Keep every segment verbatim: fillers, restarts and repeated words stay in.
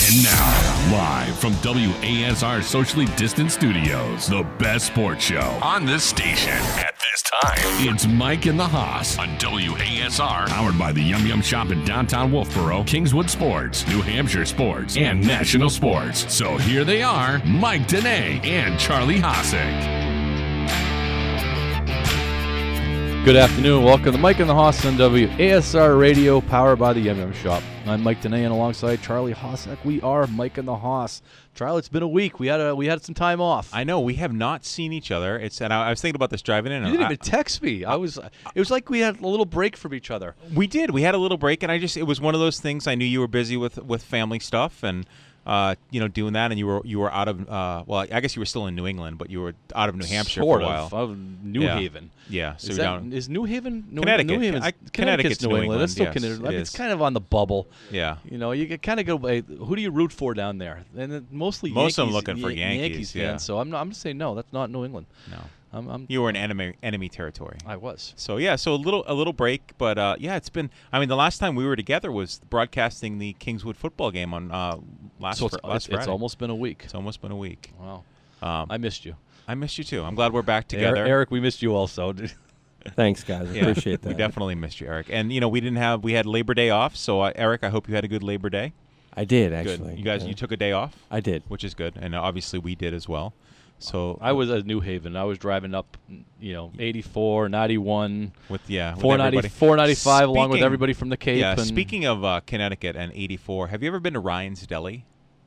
And now, live from W A S R Socially Distant Studios, the best sports show on this station at this time. It's Mike and the Hoss on W A S R, powered by the Yum Yum Shop in downtown Wolfboro, Kingswood Sports, New Hampshire Sports, and National Sports. So here they are, Mike Dene and Charlie Hossack. Good afternoon. Welcome to Mike and the Hoss on W A S R Radio, powered by the Yum Yum Shop. I'm Mike Dene, and alongside Charlie Hossack, we are Mike and the Hoss. Charlie, it's been a week. We had a we had some time off. I know we have not seen each other. It's and I, I was thinking about this driving in. You didn't I, even text me. I was. It was like we had a little break from each other. We did. We had a little break, and I just it was one of those things. I knew you were busy with with family stuff and. Uh, you know, doing that, and you were you were out of uh, well, I guess you were still in New England, but you were out of New Hampshire sort for a while. Of, of New yeah. Haven. Yeah, so is, you're that, down. is New Haven New Connecticut? New Haven's, I, Connecticut's, Connecticut's New New England. England. It's still yes, Connecticut. it It's is. kind of on the bubble. Yeah. You know, you kind of go. Who do you root for down there? And it, mostly most Yankees, of them looking for Yankees, Yankees. fans. Yeah. So I'm not, I'm just saying no. That's not New England. No. I'm, I'm, You were in enemy enemy territory. I was. So yeah, so a little a little break, but uh, yeah, it's been. I mean, the last time we were together was broadcasting the Kingswood football game on uh, last So it's, fr- last it's, Friday. it's almost been a week. It's almost been a week. Wow. Um, I missed you. I missed you too. I'm glad we're back together. Eric, we missed you also. Thanks, guys. I Yeah, appreciate that. We definitely missed you, Eric. And you know, we didn't have we had Labor Day off, so uh, Eric, I hope you had a good Labor Day. I did, actually. Good. You guys, Yeah. you took a day off, I did. which is good, and obviously we did as well. So I was at New Haven. I was driving up, you know, eighty-four, ninety-one, with yeah, with four ninety, everybody. four ninety-five, along with Speaking- everybody from the Cape. Yeah. And Speaking of uh, Connecticut and eighty-four, have you ever been to Ryan's Deli?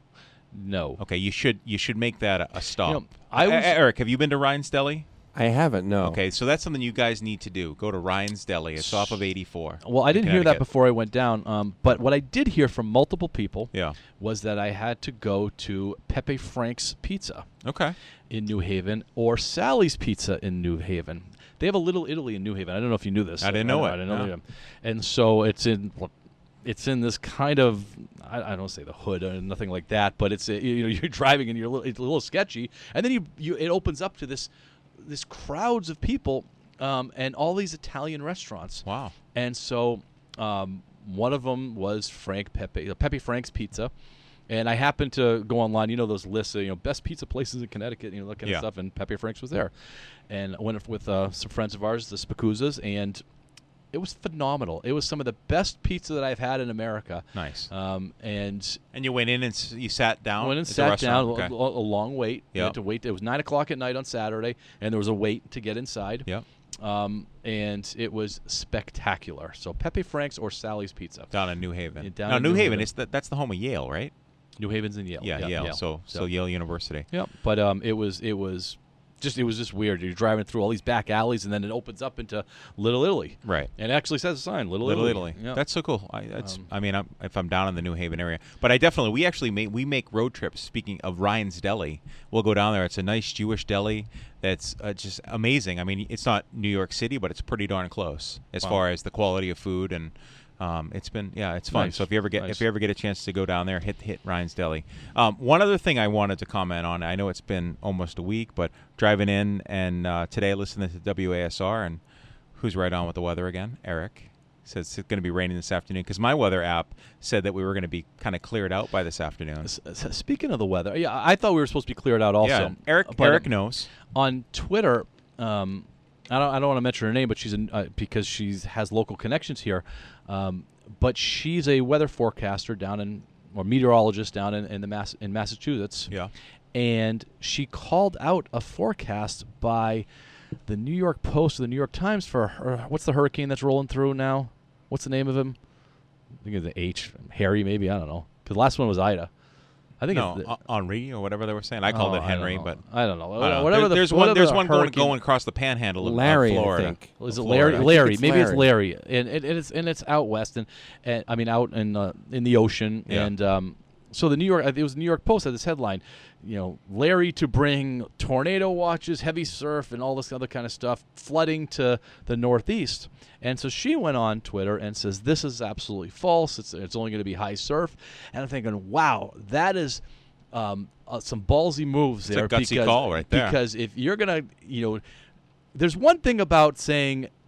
no. Okay, you should you should make that a, a stop. You know, I E- was- Eric, have you been to Ryan's Deli? I haven't, no. Okay, so that's something you guys need to do. Go to Ryan's Deli. It's off of eighty-four. Well, I in didn't hear that Connecticut. before I went down. Um, but what I did hear from multiple people Yeah. was that I had to go to Pepe Frank's Pizza Okay. in New Haven or Sally's Pizza in New Haven. They have a Little Italy in New Haven. I don't know if you knew this. I didn't know I, it, I didn't know no. they have. And so it's in it's in this kind of I, I don't say the hood or nothing like that, but it's a, you know you're driving and you're a little, it's a little sketchy, and then you you it opens up to this this crowds of people um, and all these Italian restaurants. Wow. And so um, one of them was Frank Pepe, uh, Pepe Frank's Pizza. And I happened to go online, you know, those lists of, you know, best pizza places in Connecticut, you know, that kind Yeah. of stuff. And Pepe Frank's was there. And I went with uh, some friends of ours, the Spacuzas, and it was phenomenal. It was some of the best pizza that I've had in America. Nice. Um, and And you went in and s- you sat down. I went and at the sat restaurant? down, Okay. a, a long wait. You Yep. had to wait. It was nine o'clock at night on Saturday, and there was a wait to get inside. Yep. Um, and it was spectacular. So Pepe Frank's or Sally's Pizza. Down in New Haven. Yeah, down now in New New Haven, Haven. is that that's the home of Yale, right? New Haven's in Yale. Yeah, Yale. So so Yep. Yale University. Yep. But um, it was it was just it was just weird. You're driving through all these back alleys, and then it opens up into Little Italy. Right. And it actually says a sign, Little, Little Italy. Italy. Yep. That's so cool. I, that's. Um, I mean, I'm, if I'm down in the New Haven area, but I definitely we actually make we make road trips. Speaking of Ryan's Deli, we'll go down there. It's a nice Jewish deli that's uh, just amazing. I mean, it's not New York City, but it's pretty darn close as Wow. far as the quality of food and. Um, it's been yeah, it's fun. Nice. So if you ever get Nice. if you ever get a chance to go down there, hit hit Ryan's Deli. Um, one other thing I wanted to comment on. I know it's been almost a week, but driving in and uh, today listening to W A S R and who's right on with the weather again? Eric says it's going to be raining this afternoon because my weather app said that we were going to be kind of cleared out by this afternoon. S- s- Speaking of the weather, yeah, I thought we were supposed to be cleared out also. Yeah, Eric But, Eric um, knows. on Twitter, um, I don't I don't want to mention her name, but she's in, uh, because she has local connections here. Um, but she's a weather forecaster down in or meteorologist down in, in the Mass in Massachusetts. Yeah. And she called out a forecast by the New York Post or the New York Times for her, what's the hurricane that's rolling through now? What's the name of him? I think it's the H, Harry maybe, I don't know. Because the last one was Ida. I think No, it's the, Hen- Henri or whatever they were saying. I called Oh, it I don't Henry, know. but I don't know. I don't know. Whatever There- the, there's one. whatever There's the one going, hurricane- going across the panhandle of, Larry, of I Florida. think. Is Of it Larry? Florida. I think Larry, it's maybe Larry. it's Larry, and, and, and it's and it's out west, and, and I mean out in uh, in the ocean, Yeah. and um, so the New York, it was the New York Post had this headline, you know, Larry to bring tornado watches, heavy surf, and all this other kind of stuff flooding to the Northeast, and so she went on Twitter and says this is absolutely false. It's it's only going to be high surf, and I'm thinking, wow, that is. Um, uh, some ballsy moves It's there a gutsy because, call right there. because if you're gonna, you know, there's one thing about saying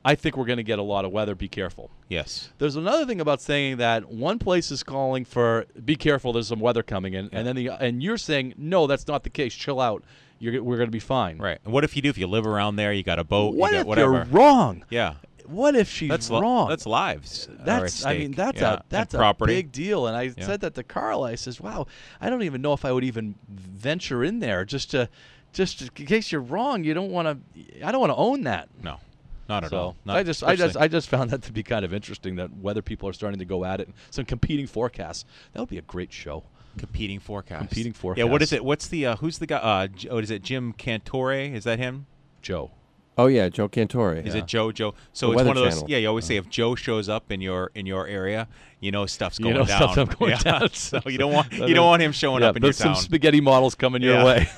I think we're going to get a lot of weather. Be careful. Yes. There's another thing about saying that one place is calling for be careful. There's some weather coming in, Yeah. and then the and you're saying no, that's not the case. Chill out. You're we're going to be fine. Right. And what if you do? If you live around there, you got a boat. What you got if whatever. you're wrong? Yeah. What if she's That's li- wrong? That's lives. are at That's I mean stake. that's Yeah. a that's and a property. big deal. And I Yeah. said that to Carl. I says, "Wow, I don't even know if I would even venture in there just to just to, in case you're wrong. You don't want to. I don't want to own that." No. Not at So all. Not I just I just especially- I just found that to be kind of interesting that weather people are starting to go at it. Some competing forecasts. That would be a great show. competing forecast. Competing Yeah. What is forecasts. it? What's the? Uh, who's the guy? Uh, J- oh, is it Jim Cantore? Is that him? Joe. Oh yeah, Joe Cantore. Is yeah. it Joe? Joe. So The it's Weather one of those. Channel. Yeah, you always say if Joe shows up in your in your area, you know stuff's You going know down. stuff's going yeah. down. So you don't want So you don't want him showing yeah, up in your there's town. some spaghetti models coming your Yeah. way.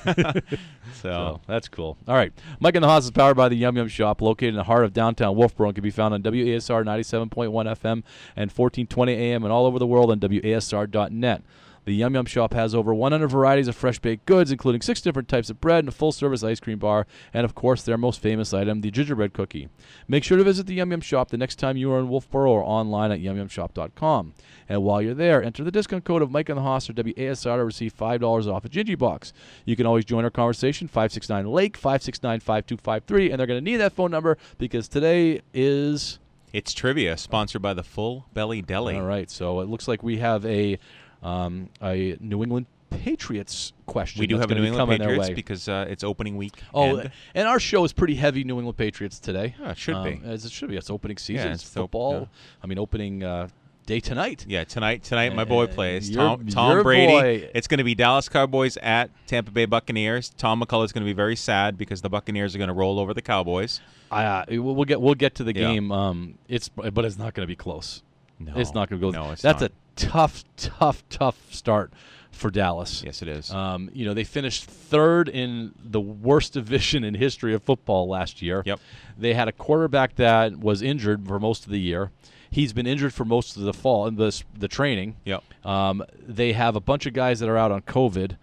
so So that's cool. All right. Mike and the Haas is powered by the Yum Yum Shop, located in the heart of downtown Wolfboro, and can be found on W A S R ninety-seven point one F M and fourteen twenty A M and all over the world on W A S R dot net. The Yum Yum Shop has over one hundred varieties of fresh baked goods, including six different types of bread and a full-service ice cream bar, and of course their most famous item, the gingerbread cookie. Make sure to visit the Yum Yum Shop the next time you are in Wolfboro or online at yum yum shop dot com. And while you're there, enter the discount code of Mike and the Haas or W A S R to receive five dollars off a Gingy Box. You can always join our conversation, five six nine Lake, five six nine, five two five three, and they're going to need that phone number because today is... it's trivia sponsored by the Full Belly Deli. All right, so it looks like we have a um, a New England Patriots question. We do that's have a gonna New be England coming their Patriots way. because uh, it's opening week. Oh, and and our show is pretty heavy New England Patriots today. Yeah, it should be. Um, as it should be. It's opening season. Yeah, it's it's the op- football. yeah. I mean, opening uh, day tonight. yeah, tonight tonight my boy Uh, plays your- Tom Tom your Brady. boy. It's going to be Dallas Cowboys at Tampa Bay Buccaneers. Tom McCullough is going to be very sad because the Buccaneers are going to roll over the Cowboys. Uh, we'll we'll get we'll get to the Yeah. game. Um, it's but it's not going to be close. No, It's not going to go. No, it's That's not. a tough, tough, tough start for Dallas. Yes, it is. Um, you know, they finished third in the worst division in history of football last year. Yep. They had a quarterback that was injured for most of the year. He's been injured for most of the fall and the the training. Yep. Um, they have a bunch of guys that are out on COVID,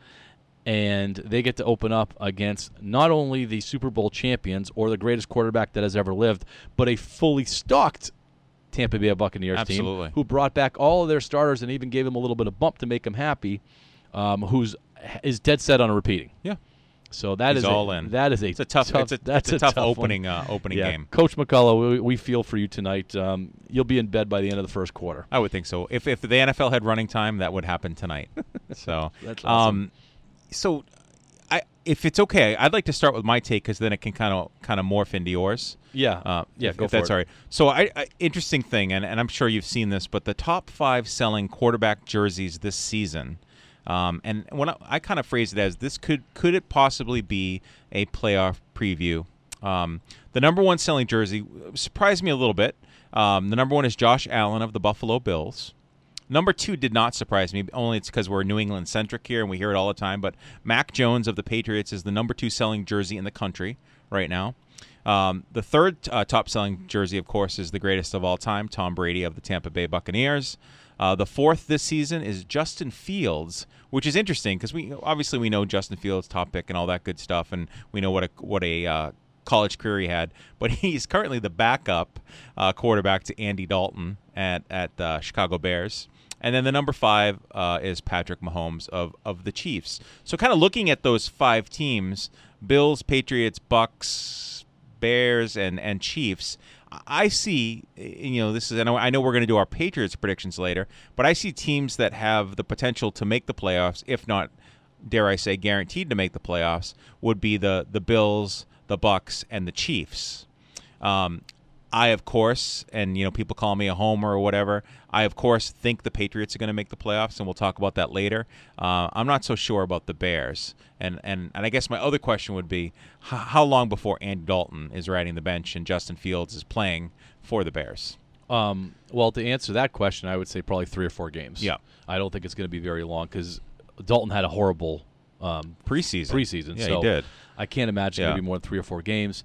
and they get to open up against not only the Super Bowl champions or the greatest quarterback that has ever lived, but a fully stocked Tampa Bay Buccaneers Absolutely. team who brought back all of their starters and even gave them a little bit of bump to make them happy, um, who's is dead set on repeating. Yeah. So that He's is all a, in. That is a It's a tough. it's a, that's it's a tough, one. opening uh, opening yeah. game. Coach McCullough, we, we feel for you tonight. Um, you'll be in bed by the end of the first quarter. I would think so. If if the N F L had running time, that would happen tonight. So That's awesome. Um, so, I if it's okay, I'd like to start with my take because then it can kind of kind of morph into yours. Yeah. Uh, yeah, if, go if for that's it. all right. So, I, I interesting thing, and, and I'm sure you've seen this, but the top five selling quarterback jerseys this season, um, and when I, I kind of phrase it as this could could it possibly be a playoff preview? Um, the number one selling jersey surprised me a little bit. Um, the number one is Josh Allen of the Buffalo Bills. Number two did not surprise me, only it's because we're New England centric here and we hear it all the time. But Mac Jones of the Patriots is the number two selling jersey in the country right now. Um, the third uh, top selling jersey, of course, is the greatest of all time, Tom Brady of the Tampa Bay Buccaneers. Uh, the fourth this season is Justin Fields, which is interesting because we obviously we know Justin Fields top pick and all that good stuff, and we know what a what a uh, college career he had. But he's currently the backup uh, quarterback to Andy Dalton at at uh, Chicago Bears. And then the number five uh, is Patrick Mahomes of, of the Chiefs. So kind of looking at those five teams, Bills, Patriots, Bucks, Bears, and, and Chiefs, I see, you know, this is, I know, I know we're going to do our Patriots predictions later, but I see teams that have the potential to make the playoffs, if not, dare I say, guaranteed to make the playoffs, would be the, the Bills, the Bucks, and the Chiefs. Um, I, of course, and, you know, people call me a homer or whatever, I, of course, think the Patriots are going to make the playoffs, and we'll talk about that later. Uh, I'm not so sure about the Bears. And, and, and I guess my other question would be, h- how long before Andy Dalton is riding the bench and Justin Fields is playing for the Bears? Um, well, to answer that question, I would say probably three or four games. Yeah. I don't think it's going to be very long because Dalton had a horrible um, Preseason. preseason. Yeah, so he did. I can't imagine Yeah. it'll be more than three or four games.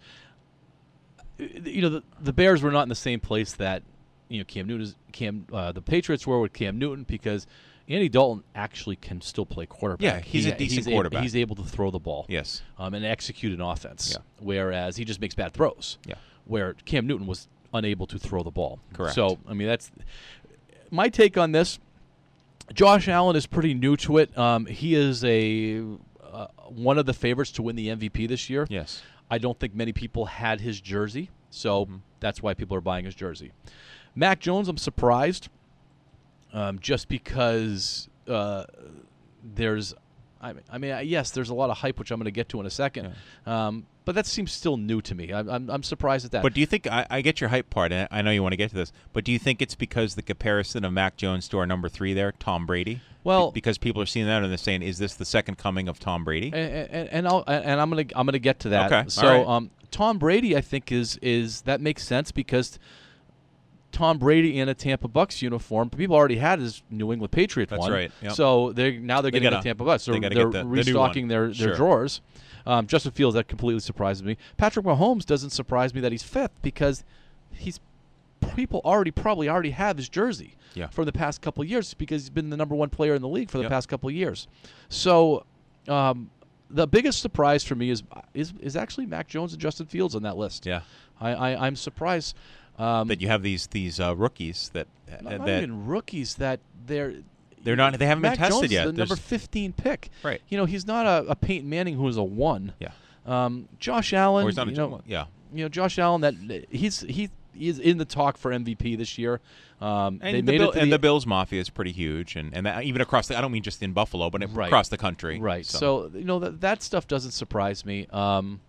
You know, the, the Bears were not in the same place that you know Cam Newton is, Cam uh, the Patriots were with Cam Newton because Andy Dalton actually can still play quarterback. Yeah, he's He- a decent he's quarterback. Able, he's able to throw the ball. Yes. Um, and execute an offense. Yeah. Whereas he just makes bad throws. Yeah. Where Cam Newton was unable to throw the ball. Correct. So, I mean, that's my take on this. Josh Allen is pretty new to it. Um, he is a uh, one of the favorites to win the M V P this year. Yes. I don't think many people had his jersey, so Mm-hmm. that's why people are buying his jersey. Mac Jones, I'm surprised, um, just because uh, there's, I mean, I mean, yes, there's a lot of hype, which I'm going to get to in a second, um, but that seems still new to me. I'm, I'm, I'm surprised at that. But do you think, I, I get your hype part, and I know you want to get to this, but do you think it's because the comparison of Mac Jones to our number three there, Tom Brady? Well, Be- because people are seeing that and they're saying, is this the second coming of Tom Brady? and, and, and I'll and I'm gonna I'm gonna get to that. Okay, So all right. um, Tom Brady, I think is is that makes sense because Tom Brady in a Tampa Bucks uniform, people already had his New England Patriot That's one. right, yep. So they now they're They getting gotta- the Tampa Bucks. So they gotta they're get the- the new restocking one. their their Sure. drawers. Um, Justin Fields, that completely surprises me. Patrick Mahomes doesn't surprise me that he's fifth because he's people already probably already have his jersey Yeah. for the past couple of years because he's been the number one player in the league for the Yep. past couple of years. So um, the biggest surprise for me is is is actually Mac Jones and Justin Fields on that list. Yeah. I, I I'm surprised. Um, That you have these these uh, rookies that uh, not that even rookies that they're they're not they haven't Mac been tested Jones yet. is the There's- number fifteen pick. Right. You know, he's not a, a Peyton Manning who is a one. Yeah. Um, Josh Allen. Or he's not a you know, well, yeah. you know, Josh Allen. That he's he is in the talk for M V P this year. Um, And, they the, made Bill, it to and the, the Bills Mafia is pretty huge, and, and that, even across the I don't mean just in Buffalo, but Right. across the country. Right. So, So, you know that that stuff doesn't surprise me. Um,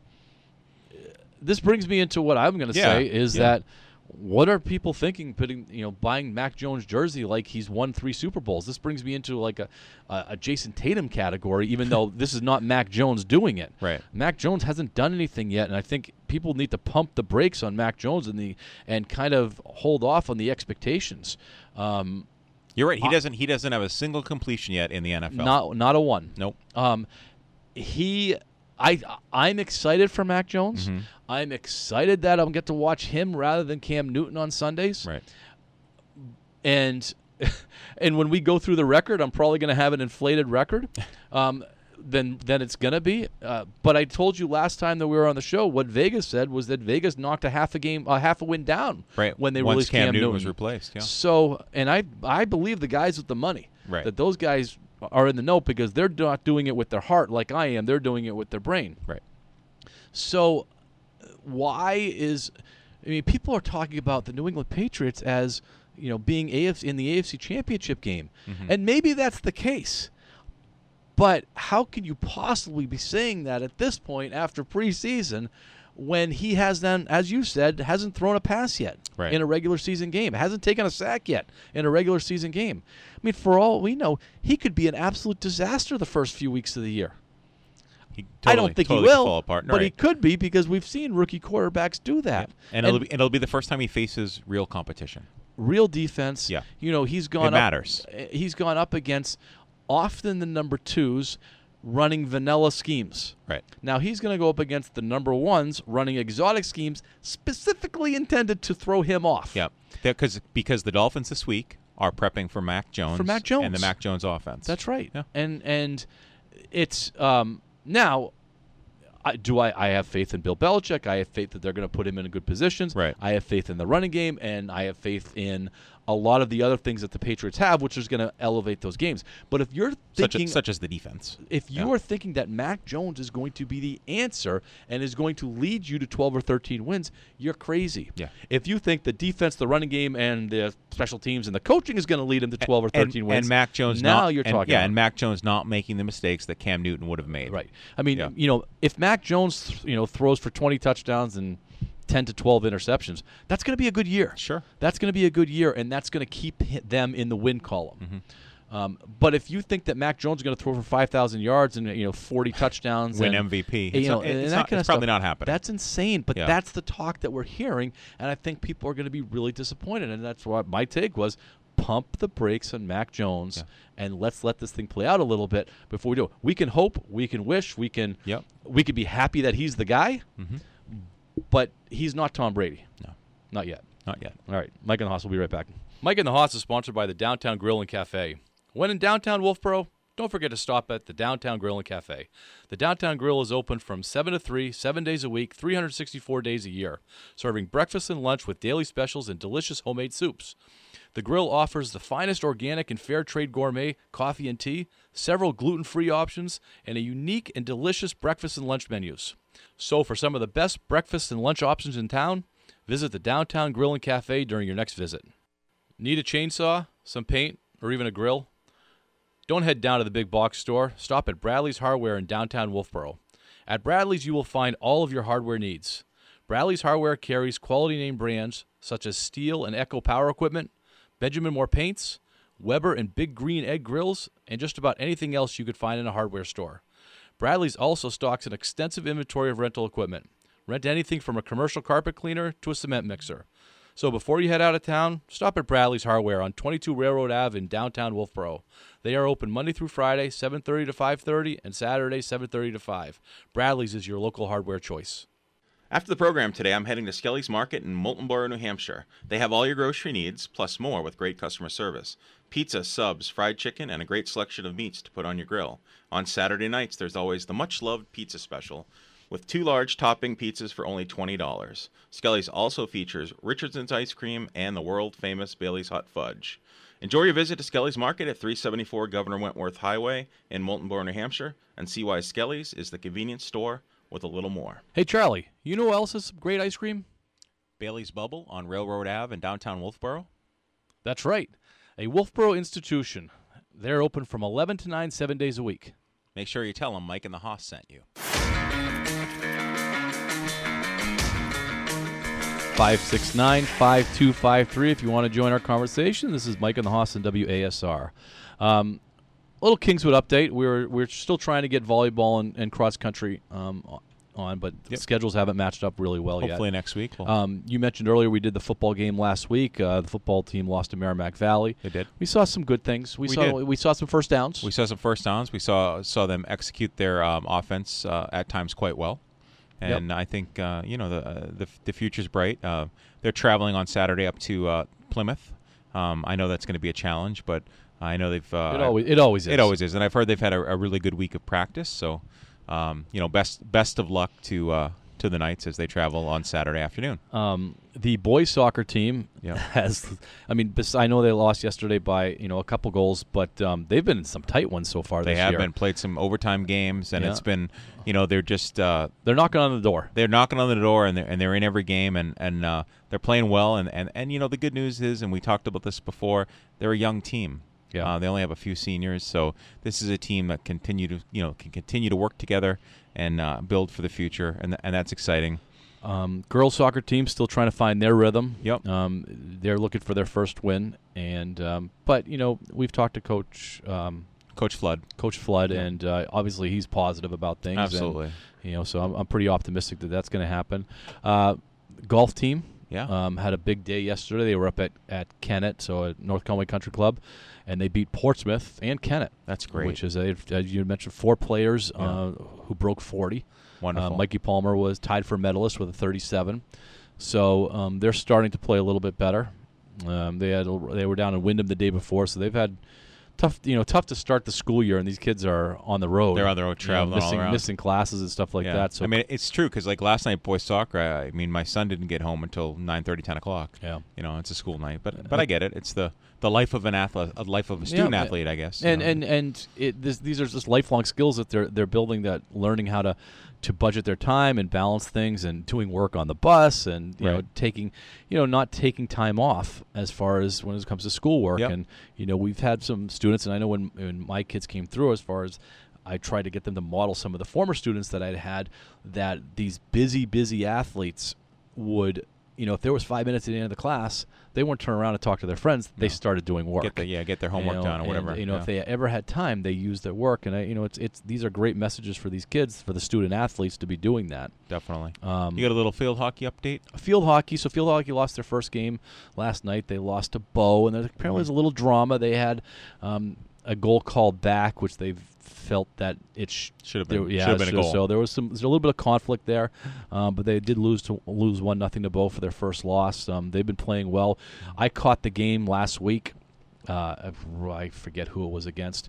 this brings me into what I'm going to Yeah, say is yeah. that what are people thinking putting you know buying Mac Jones jersey like he's won three Super Bowls? This brings me into like a a, a Jason Tatum category, even though this is not Mac Jones doing it. Right. Mac Jones hasn't done anything yet, and I think people need to pump the brakes on Mac Jones and the and kind of hold off on the expectations. Um, you're right. He doesn't he doesn't have a single completion yet in the N F L. not not a one. Nope. Um, he, I, I'm excited for Mac Jones. Mm-hmm. I'm excited that I'll get to watch him rather than Cam Newton on Sundays. Right. And, and when we go through the record, I'm probably going to have an inflated record. Um, then, then it's going to be. Uh, but I told you last time that we were on the show, what Vegas said was that Vegas knocked a half a game, a half a win down. Right. When they Once released Cam, Cam, Newton was replaced. Yeah. So, and I, I believe the guys with the money. Right. That those guys are in the know because they're not doing it with their heart like I am. They're doing it with their brain. Right. So, why is I mean, people are talking about the New England Patriots as you know being A F C in the A F C Championship game, Mm-hmm. and maybe that's the case. But how can you possibly be saying that at this point after preseason, when he has then, as you said, hasn't thrown a pass yet Right. in a regular season game, hasn't taken a sack yet in a regular season game? I mean, for all we know, he could be an absolute disaster the first few weeks of the year. He I totally- don't think totally he will, fall apart. but he Right. could be because we've seen rookie quarterbacks do that. And, it'll, be, it'll be the first time he faces real competition. real defense. Yeah. You know, he's gone It up, matters. uh, He's gone up against often the number twos running vanilla schemes. Right. Now he's going to go up against the number ones running exotic schemes specifically intended to throw him off. Yeah. Because because the Dolphins this week are prepping for Mac Jones. For Mac Jones. And the Mac Jones offense. That's right. Yeah. And and it's um, now I, do I, I have faith in Bill Belichick. I have faith that they're going to put him in good positions. Right. I have faith in the running game, and I have faith in a lot of the other things that the Patriots have, which is going to elevate those games. But if you're Such, thinking, as, such as the defense. if you Yeah. are thinking that Mac Jones is going to be the answer and is going to lead you to twelve or thirteen wins, you're crazy. Yeah. If you think the defense, the running game, and the special teams and the coaching is going to lead him to twelve or thirteen and, wins, and Mac Jones now not, you're and, talking. Yeah, about and Mac Jones not making the mistakes that Cam Newton would have made. Right. I mean, Yeah. you know, if Mac Jones, th- you know, throws for twenty touchdowns and ten to twelve interceptions, that's going to be a good year. Sure. That's going to be a good year, and that's going to keep hi- them in the win column. Mm-hmm. Um, but if you think that Mac Jones is going to throw for five thousand yards and you know forty touchdowns, Win and, M V P. you It's know, not- and it's that not- kind of it's probably stuff, not happening. That's insane. But Yeah. that's the talk that we're hearing, and I think people are going to be really disappointed. And that's why my take was pump the brakes on Mac Jones Yeah. and let's let this thing play out a little bit before we do it. We can hope, we can wish, we can Yep. we could be happy that he's the guy, Mm-hmm. but he's not Tom Brady. No. Not yet. Not yet. All right, Mike and the Hoss will be right back. Mike and the Hoss is sponsored by the Downtown Grill and Cafe. When in downtown Wolfboro, don't forget to stop at the Downtown Grill and Cafe. The Downtown Grill is open from seven to three, seven days a week, three hundred sixty-four days a year, serving breakfast and lunch with daily specials and delicious homemade soups. The grill offers the finest organic and fair trade gourmet coffee and tea, several gluten-free options, and a unique and delicious breakfast and lunch menus. So for some of the best breakfast and lunch options in town, visit the Downtown Grill and Cafe during your next visit. Need a chainsaw, some paint, or even a grill? Don't head down to the big box store. Stop at Bradley's Hardware in downtown Wolfboro. At Bradley's, you will find all of your hardware needs. Bradley's Hardware carries quality name brands such as Steel and Echo Power Equipment, Benjamin Moore Paints, Weber and Big Green Egg Grills, and just about anything else you could find in a hardware store. Bradley's also stocks an extensive inventory of rental equipment. Rent anything from a commercial carpet cleaner to a cement mixer. So before you head out of town, stop at Bradley's Hardware on twenty-two Railroad Avenue in downtown Wolfboro. They are open Monday through Friday, seven thirty to five thirty, and Saturday, seven thirty to five. Bradley's is your local hardware choice. After the program today, I'm heading to Skelly's Market in Moultonboro, New Hampshire. They have all your grocery needs, plus more with great customer service. Pizza, subs, fried chicken, and a great selection of meats to put on your grill. On Saturday nights, there's always the much-loved pizza special, with two large topping pizzas for only twenty dollars. Skelly's also features Richardson's ice cream and the world-famous Bailey's Hot Fudge. Enjoy your visit to Skelly's Market at three seventy-four Governor Wentworth Highway in Moultonboro, New Hampshire, and see why Skelly's is the convenience store with a little more. Hey, Charlie, you know who else has some great ice cream? Bailey's Bubble on Railroad Avenue in downtown Wolfboro. That's right. A Wolfboro institution. They're open from eleven to nine, seven days a week. Make sure you tell them Mike and the Hoss sent you. five six nine, five two five three if you want to join our conversation. This is Mike and the Hoss on W A S R. Um, a little Kingswood update. We're we're still trying to get volleyball and, and cross country um, on, but yep. the schedules haven't matched up really well Hopefully yet. Hopefully next week. We'll Um, you mentioned earlier we did the football game last week. Uh, the football team lost to Merrimack Valley. They did. We saw some good things. We, We saw did. we saw some first downs. We saw some first downs. We saw saw them execute their um, offense uh, at times quite well. And yep. I think uh, you know the, uh, the the future's bright. Uh, they're traveling on Saturday up to uh, Plymouth. Um, I know that's going to be a challenge, but I know they've. Uh, it always it always is. It always is, and I've heard they've had a, a really good week of practice. So, um, you know, best best of luck to uh, to the Knights as they travel on Saturday afternoon. Um, the boys soccer team yeah. has. I mean, I know they lost yesterday by you know a couple goals, but um, they've been in some tight ones so far they this have year. been played some overtime games, and yeah. it's been. You know, they're just uh, they're knocking on the door. They're knocking on the door, and they're and they're in every game, and and uh, they're playing well. And, and, and you know, the good news is, and we talked about this before, they're a young team. Yeah, uh, they only have a few seniors, so this is a team that continue to you know can continue to work together and uh, build for the future, and th- and that's exciting. Um, girls soccer team still trying to find their rhythm. Yep. Um, they're looking for their first win, and um, but you know we've talked to Coach. Um, Coach Flood. Coach Flood, yeah. and uh, obviously he's positive about things. Absolutely. And, you know, so I'm, I'm pretty optimistic that that's going to happen. Uh, golf team. Yeah. Um, had a big day yesterday. They were up at, at Kennett, so at North Conway Country Club, and they beat Portsmouth and Kennett. That's great. Which is, a, as you mentioned, four players yeah. uh, who broke forty. Wonderful. Uh, Mikey Palmer was tied for medalist with a thirty-seven. So um, they're starting to play a little bit better. Um, they had they were down in Wyndham the day before, so they've had tough, you know, tough to start the school year, and these kids are on the road. They're on the road traveling, you know, missing, all around. missing classes and stuff like yeah. that. So I mean, it's true because like last night, boys soccer. I, I mean, my son didn't get home until nine thirty, ten o'clock. Yeah, you know, it's a school night, but but I get it. It's the, the life of an athlete, a life of a student yeah, athlete, I guess. And you know? and and it, this, these are just lifelong skills that they're they're building. That learning how to. to budget their time and balance things and doing work on the bus and you right. know taking you know not taking time off as far as when it comes to schoolwork. Yep. And you know we've had some students, and I know when, when my kids came through, as far as I tried to get them to model some of the former students that I'd had, that these busy busy athletes would, you know, if there was five minutes at the end of the class, they wouldn't turn around and talk to their friends. They No. started doing work. Get the, yeah, get their homework you know, done or whatever. And, you know, yeah. if they ever had time, they used their work. And I, you know, it's it's these are great messages for these kids, for the student athletes to be doing that. Definitely. Um, you got a little field hockey update? Field hockey. So field hockey lost their first game last night. They lost to Bow, and there apparently Mm-hmm. was a little drama. They had um, a goal called back, which they've felt that it sh- Should have been. there, yeah, should have been a so- goal. So there was some, there's a little bit of conflict there, um, but they did lose to lose one nothing to Bow for their first loss. Um, they've been playing well. I caught the game last week. Uh, I forget who it was against.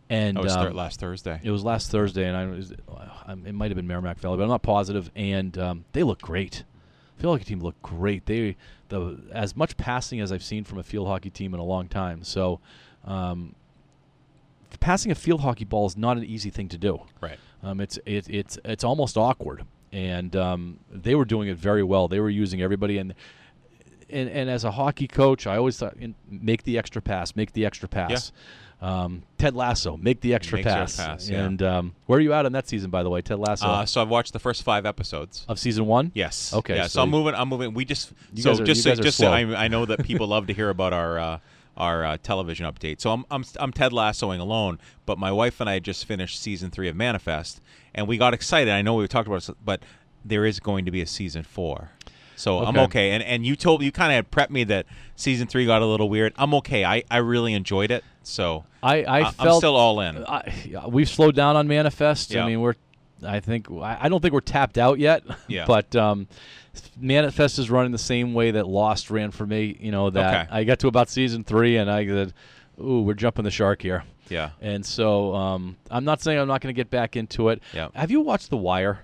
And oh, it was um, th- last Thursday. It was last Thursday, and I was, I, it might have been Merrimack Valley, but I'm not positive. And um, they look great. Field hockey team looked great. They the as much passing as I've seen from a field hockey team in a long time. So, um, passing a field hockey ball is not an easy thing to do. Right. Um, it's it, it's it's almost awkward, and um, they were doing it very well. They were using everybody, and and, and as a hockey coach, I always thought, in, make the extra pass, make the extra pass. Yeah. Um, Ted Lasso, make the extra pass. pass yeah. And um, where are you at on that season, by the way, Ted Lasso? Uh, so I've watched the first five episodes of season one. Yes. Okay. Yeah. So, so I'm moving. I'm moving. We just you so guys are, just you so, guys are just so slow. I, I know that people love to hear about our uh, our uh, television update. So I'm I'm I'm Ted Lassoing alone, but my wife and I just finished season three of Manifest, and we got excited. I know we talked about it, but there is going to be a season four. So okay. I'm okay. And and you told you kind of prepped me that season three got a little weird. I'm okay. I, I really enjoyed it. So I, I I'm felt still all in. I, we've slowed down on Manifest. Yeah. I mean, we're I think I don't think we're tapped out yet. Yeah. But um, Manifest is running the same way that Lost ran for me. You know that okay. I got to about season three and I said, "Ooh, we're jumping the shark here." Yeah. And so um, I'm not saying I'm not going to get back into it. Yeah. Have you watched The Wire?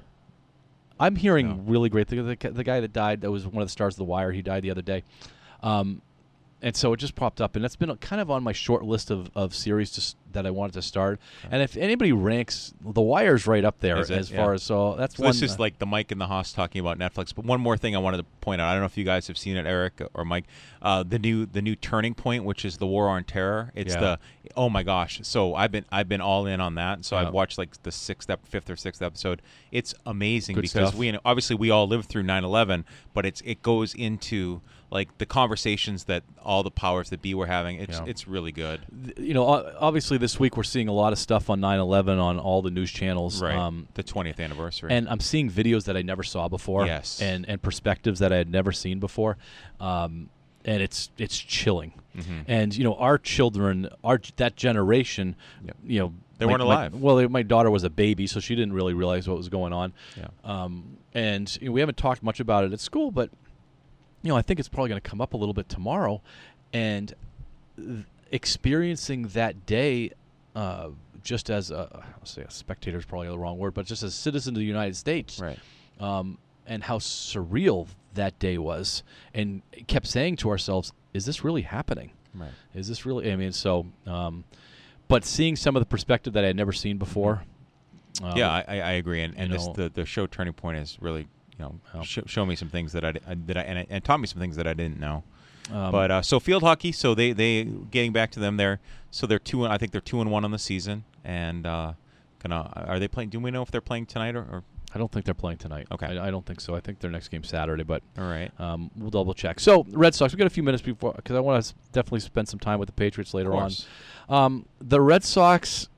I'm hearing no. really great. The, the, the guy that died, that was one of the stars of The Wire, he died the other day. Um, and so it just popped up. And it's been kind of on my short list of, of series to, that I wanted to start. Okay. And if anybody ranks, The Wire's right up there as yeah. far as, so that's so one. This is uh, like the Mike and the Haas talking about Netflix. But one more thing I wanted to point out. I don't know if you guys have seen it, Eric or Mike. Uh, the new the new Turning Point, which is the War on Terror. It's yeah. the, oh my gosh. So I've been I've been all in on that. So yeah. I've watched like the sixth, fifth or sixth episode. It's amazing Good because stuff. we obviously we all lived through nine eleven, but it's it goes into like the conversations that all the powers that be were having. It's yeah. it's really good. You know, obviously this week we're seeing a lot of stuff on nine eleven on all the news channels. Right. Um, the twentieth anniversary. And I'm seeing videos that I never saw before. Yes. And and perspectives that I had never seen before. Um, and it's it's chilling. Mm-hmm. And you know, our children, our that generation, yep. you know, they my, weren't alive. My, well, my daughter was a baby, so she didn't really realize what was going on. Yeah. Um, and you know, we haven't talked much about it at school, but you know, I think it's probably going to come up a little bit tomorrow, and th- experiencing that day, uh, just as a, I'll say a spectator is probably the wrong word, but just as a citizen of the United States, right? Um, and how surreal that day was, and kept saying to ourselves, "Is this really happening? Right? Is this really?" I mean, so, um, but seeing some of the perspective that I had never seen before. Uh, yeah, I, I agree, and and this, know, the the show Turning Point is really. You know, oh. sh- show me some things that I, I that I and, and taught me some things that I didn't know. Um, but uh, so field hockey, so they they getting back to them there. So they're two. I think they're two and one on the season. And uh, gonna are they playing? Do we know if they're playing tonight or? or? I don't think they're playing tonight. Okay, I, I don't think so. I think their next game's Saturday. But all right, um, we'll double check. So Red Sox. We got a few minutes before because I want to definitely spend some time with the Patriots later on. Um, the Red Sox.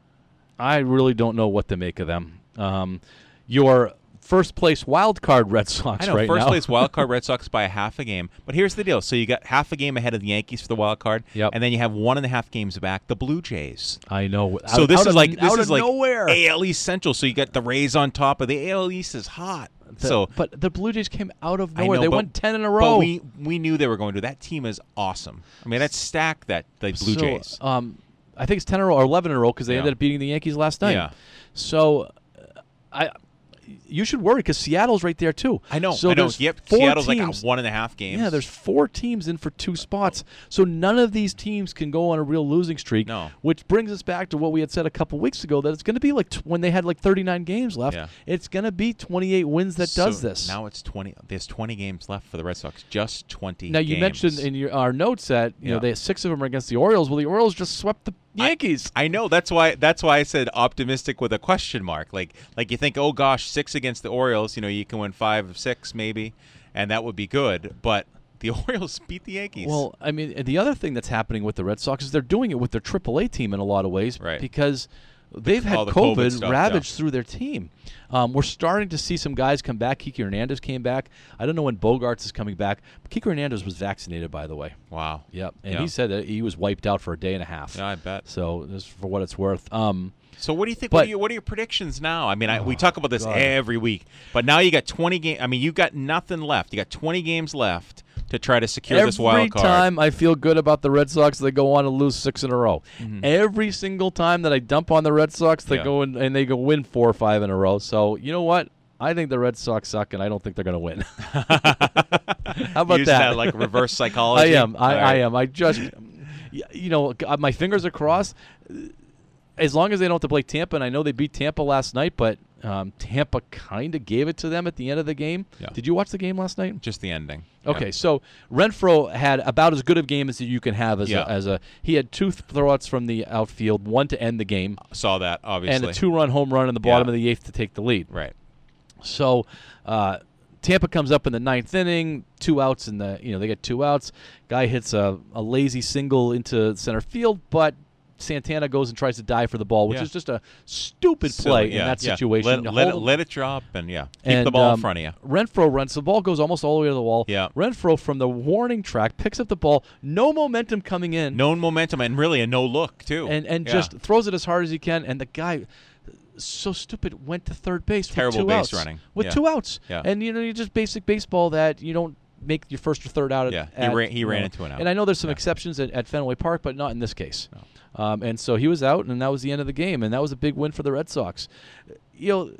I really don't know what to make of them. Um, your first place wild card Red Sox I know, right first now. place wild card Red Sox by a half a game. But here's the deal. So you got half a game ahead of the Yankees for the wild card. Yep. And then you have one and a half games back, the Blue Jays. I know. So out, this out is of, like this out is of like nowhere. A L East Central. So you got the Rays on top, but the A L East is hot. The, so but the Blue Jays came out of I nowhere. know, they but, won ten in a row. But we we knew they were going to. That team is awesome. I mean, that's stacked, that the Blue so, Jays. Um, I think it's ten in a row or eleven in a row because they yeah. ended up beating the Yankees last night. Yeah. So, uh, I. You should worry because Seattle's right there too. I know. So I know. there's Yep. four Seattle's teams. like a one and a half games. Yeah, there's four teams in for two spots. So none of these teams can go on a real losing streak. No. Which brings us back to what we had said a couple weeks ago that it's going to be like t- when they had like thirty-nine games left. Yeah. It's going to be twenty-eight wins that so does this. Now it's twenty. There's twenty games left for the Red Sox. Just twenty. Now you games. mentioned in your our notes that you yeah. know they six of them are against the Orioles. Well, the Orioles just swept the Yankees. I, I know. That's why. That's why I said optimistic with a question mark. Like, like you think, oh gosh, six against the Orioles. You know, you can win five of six maybe, and that would be good. But the Orioles beat the Yankees. Well, I mean, the other thing that's happening with the Red Sox is they're doing it with their triple A team in a lot of ways, right? Because they've had all the COVID, COVID stuff, ravaged yeah. through their team. Um, we're starting to see some guys come back. Kike Hernandez came back. I don't know when Bogarts is coming back. But Kike Hernandez was vaccinated, by the way. Wow. Yep. And yeah. he said that he was wiped out for a day and a half. Yeah, I bet. So this is for what it's worth. Um, so what do you think? But, what, are your, what are your predictions now? I mean, I, oh, we talk about this God. every week, but now you got twenty games. I mean, you got nothing left. You got twenty games left. to try to secure Every this wild card. time I feel good about the Red Sox, they go on to lose six in a row. Mhm. Every single time that I dump on the Red Sox, they Yeah. go in, and they go win four or five in a row. So you know what? I think the Red Sox suck, and I don't think they're going to win. How about Use that? that like reverse psychology. I am. I, All I right. am. I just, y- you know, g- my fingers are crossed. As long as they don't have to play Tampa, and I know they beat Tampa last night, but um, Tampa kind of gave it to them at the end of the game. Yeah. Did you watch the game last night? Just the ending. Okay, Yeah. so Renfroe had about as good of a game as you can have as, Yeah. a, as a. He had two throwouts from the outfield, one to end the game, Saw that, obviously. and a two-run home run in the bottom Yeah. of the eighth to take the lead. Right. So uh, Tampa comes up in the ninth inning, two outs in the you know they get two outs. Guy hits a, a lazy single into center field, but Santana goes and tries to dive for the ball, which Yeah. is just a stupid Silly, play yeah, in that yeah. situation. Let, let, it, Hold- let it drop and, yeah, keep and, the ball um, in front of you. Renfroe runs. The ball goes almost all the way to the wall. Yeah. Renfroe from the warning track picks up the ball, no momentum coming in, No momentum and really a no look, too. and and Yeah. just throws it as hard as he can. And the guy, so stupid, went to third base Terrible with two base outs. running. With Yeah. two outs. Yeah. And you know, you just basic baseball that you don't make your first or third out. At, Yeah, he at, ran- he you ran know. into an out. And I know there's some Yeah. exceptions at, at Fenway Park, but not in this case. No. Um, and so he was out, and that was the end of the game, and that was a big win for the Red Sox. You know,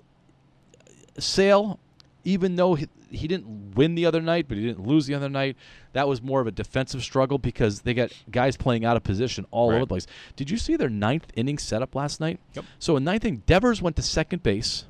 Sale, even though he, he didn't win the other night, but he didn't lose the other night, that was more of a defensive struggle because they got guys playing out of position all Right. over the place. Did you see their ninth inning setup last night? Yep. So in ninth inning, Devers went to second base.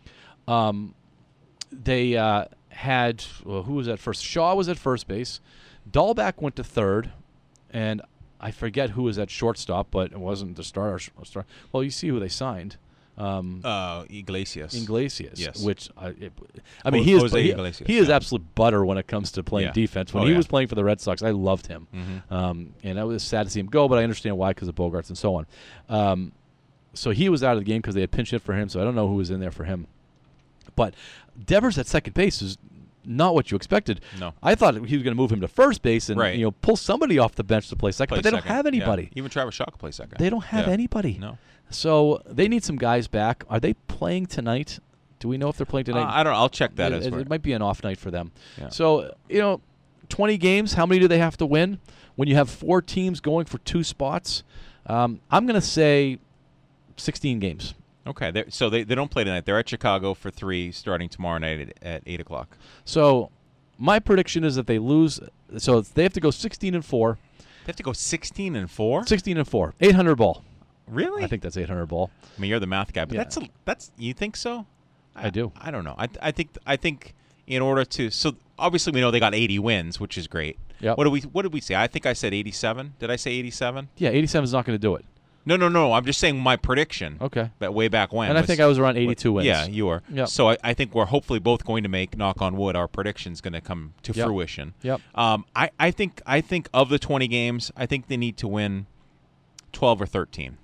Um, they uh, had well, who was at first? Shaw was at first base. Dahlback went to third, and I forget who was at shortstop, but it wasn't the starter. Star. Well, you see who they signed. Um, Uh, Iglesias. Iglesias, Yes. which I, it, I mean, Jose he is he, Iglesias, he is yeah. absolute butter when it comes to playing Yeah. defense. When Oh, he yeah. was playing for the Red Sox, I loved him, Mhm. um, and I was sad to see him go. But I understand why because of Bogarts and so on. Um, so he was out of the game because they had pinch hit for him. So I don't know who was in there for him. But Devers at second base is not what you expected. No. I thought he was going to move him to first base and Right. you know pull somebody off the bench to play second, Play but they second. don't have Yeah. anybody. Even Travis Shaw could play second. They don't have Yeah. anybody. No. So they need some guys back. Are they playing tonight? Do we know if they're playing Uh, tonight? I don't know. I'll check that it, as it, well. it might be an off night for them. Yeah. So, you know, twenty games, how many do they have to win? When you have four teams going for two spots, um, I'm going to say sixteen games. Okay. They're- So they, they don't play tonight. They're at Chicago for three starting tomorrow night at, at eight o'clock. So my prediction is that they lose. So they have to go sixteen and four. They have to go sixteen and four? sixteen and four. eight hundred ball. Really? I think that's eight hundred ball. I mean, you're the math guy, but Yeah. that's a, that's you think so? I do. I don't know. I I think I think in order to so obviously we know they got eighty wins, which is great. Yep. What did we What did we say? I think I said eighty-seven. Did I say eighty-seven? Yeah, eighty-seven is not going to do it. No, no, no. I'm just saying my prediction. Okay. That way back when. And I think I was around eighty-two wins. Yeah, you were. Yep. So I, I think we're hopefully both going to make, knock on wood, our predictions going to come to Yep. fruition. Yep. Um, I, I think I think of the twenty games, I think they need to win twelve or thirteen.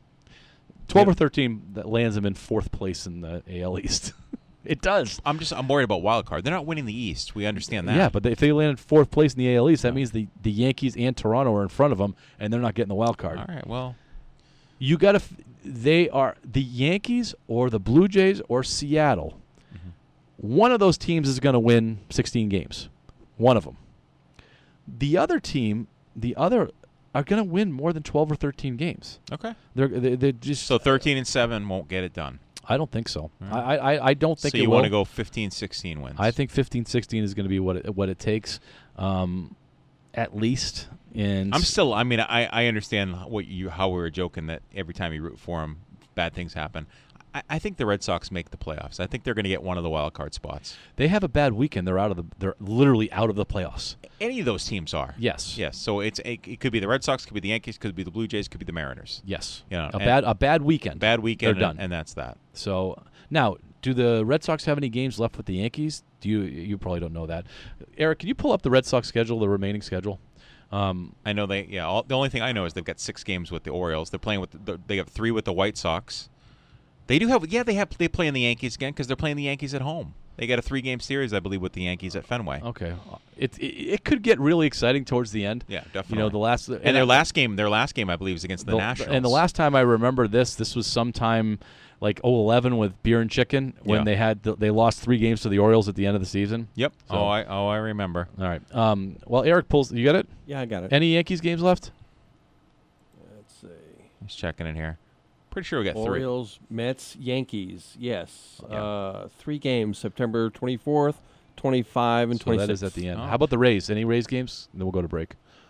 twelve Yeah. or thirteen that lands them in fourth place in the A L East. It does. I'm just I'm worried about wild card. They're not winning the East. We understand that. Yeah, but they, if they land in fourth place in the A L East, that means the, the Yankees and Toronto are in front of them, and they're not getting the wild card. All right. Well, You got to. F- they are the Yankees or the Blue Jays or Seattle. Mm-hmm. One of those teams is going to win sixteen games. One of them. The other team, the other, are going to win more than twelve or thirteen games. okay. They're they they just. So thirteen and seven won't get it done. I don't think so. All I, right. I I don't think so it you will. want to go fifteen, sixteen wins. I think fifteen, sixteen is going to be what it, what it takes, um, at least. In I'm still. I mean, I, I understand what you how we were joking that every time you root for them, bad things happen. I, I think the Red Sox make the playoffs. I think they're going to get one of the wild card spots. They have a bad weekend. They're out of the. They're literally out of the playoffs. Any of those teams are. Yes. Yes. So it's it, it could be the Red Sox, could be the Yankees, could be the Blue Jays, could be the Mariners. Yes. You know, a and- bad a bad weekend. Bad weekend. They're and- done. and that's that. So now, do the Red Sox have any games left with the Yankees? Do you? You probably don't know that. Eric, can you pull up the Red Sox schedule, the remaining schedule? Um, I know they. Yeah. All, the only thing I know is they've got six games with the Orioles. They're playing with. The, they have three with the White Sox. They do have. Yeah, they have. They play in the Yankees again because they're playing the Yankees at home. They get a three-game series, I believe, with the Yankees at Fenway. Okay, it, it it could get really exciting towards the end. Yeah, definitely. You know, the last and, and their last game, their last game, I believe, is against the, the Nationals. And the last time I remember this, this was sometime like oh eleven with Beer and Chicken when yeah. they had the, they lost three games to the Orioles at the end of the season. Yep. So, oh, I oh I remember. All right. Um. Well, Eric pulls. You got it? Yeah, I got it. Any Yankees games left? Let's see. He's checking it here. Pretty sure we got three. Orioles, Mets, Yankees. Yes. Yeah. Uh, three games, September twenty-fourth, twenty-five, and So twenty-sixth. that is at the end. Oh. How about the Rays? Any Rays games? Then we'll go to break.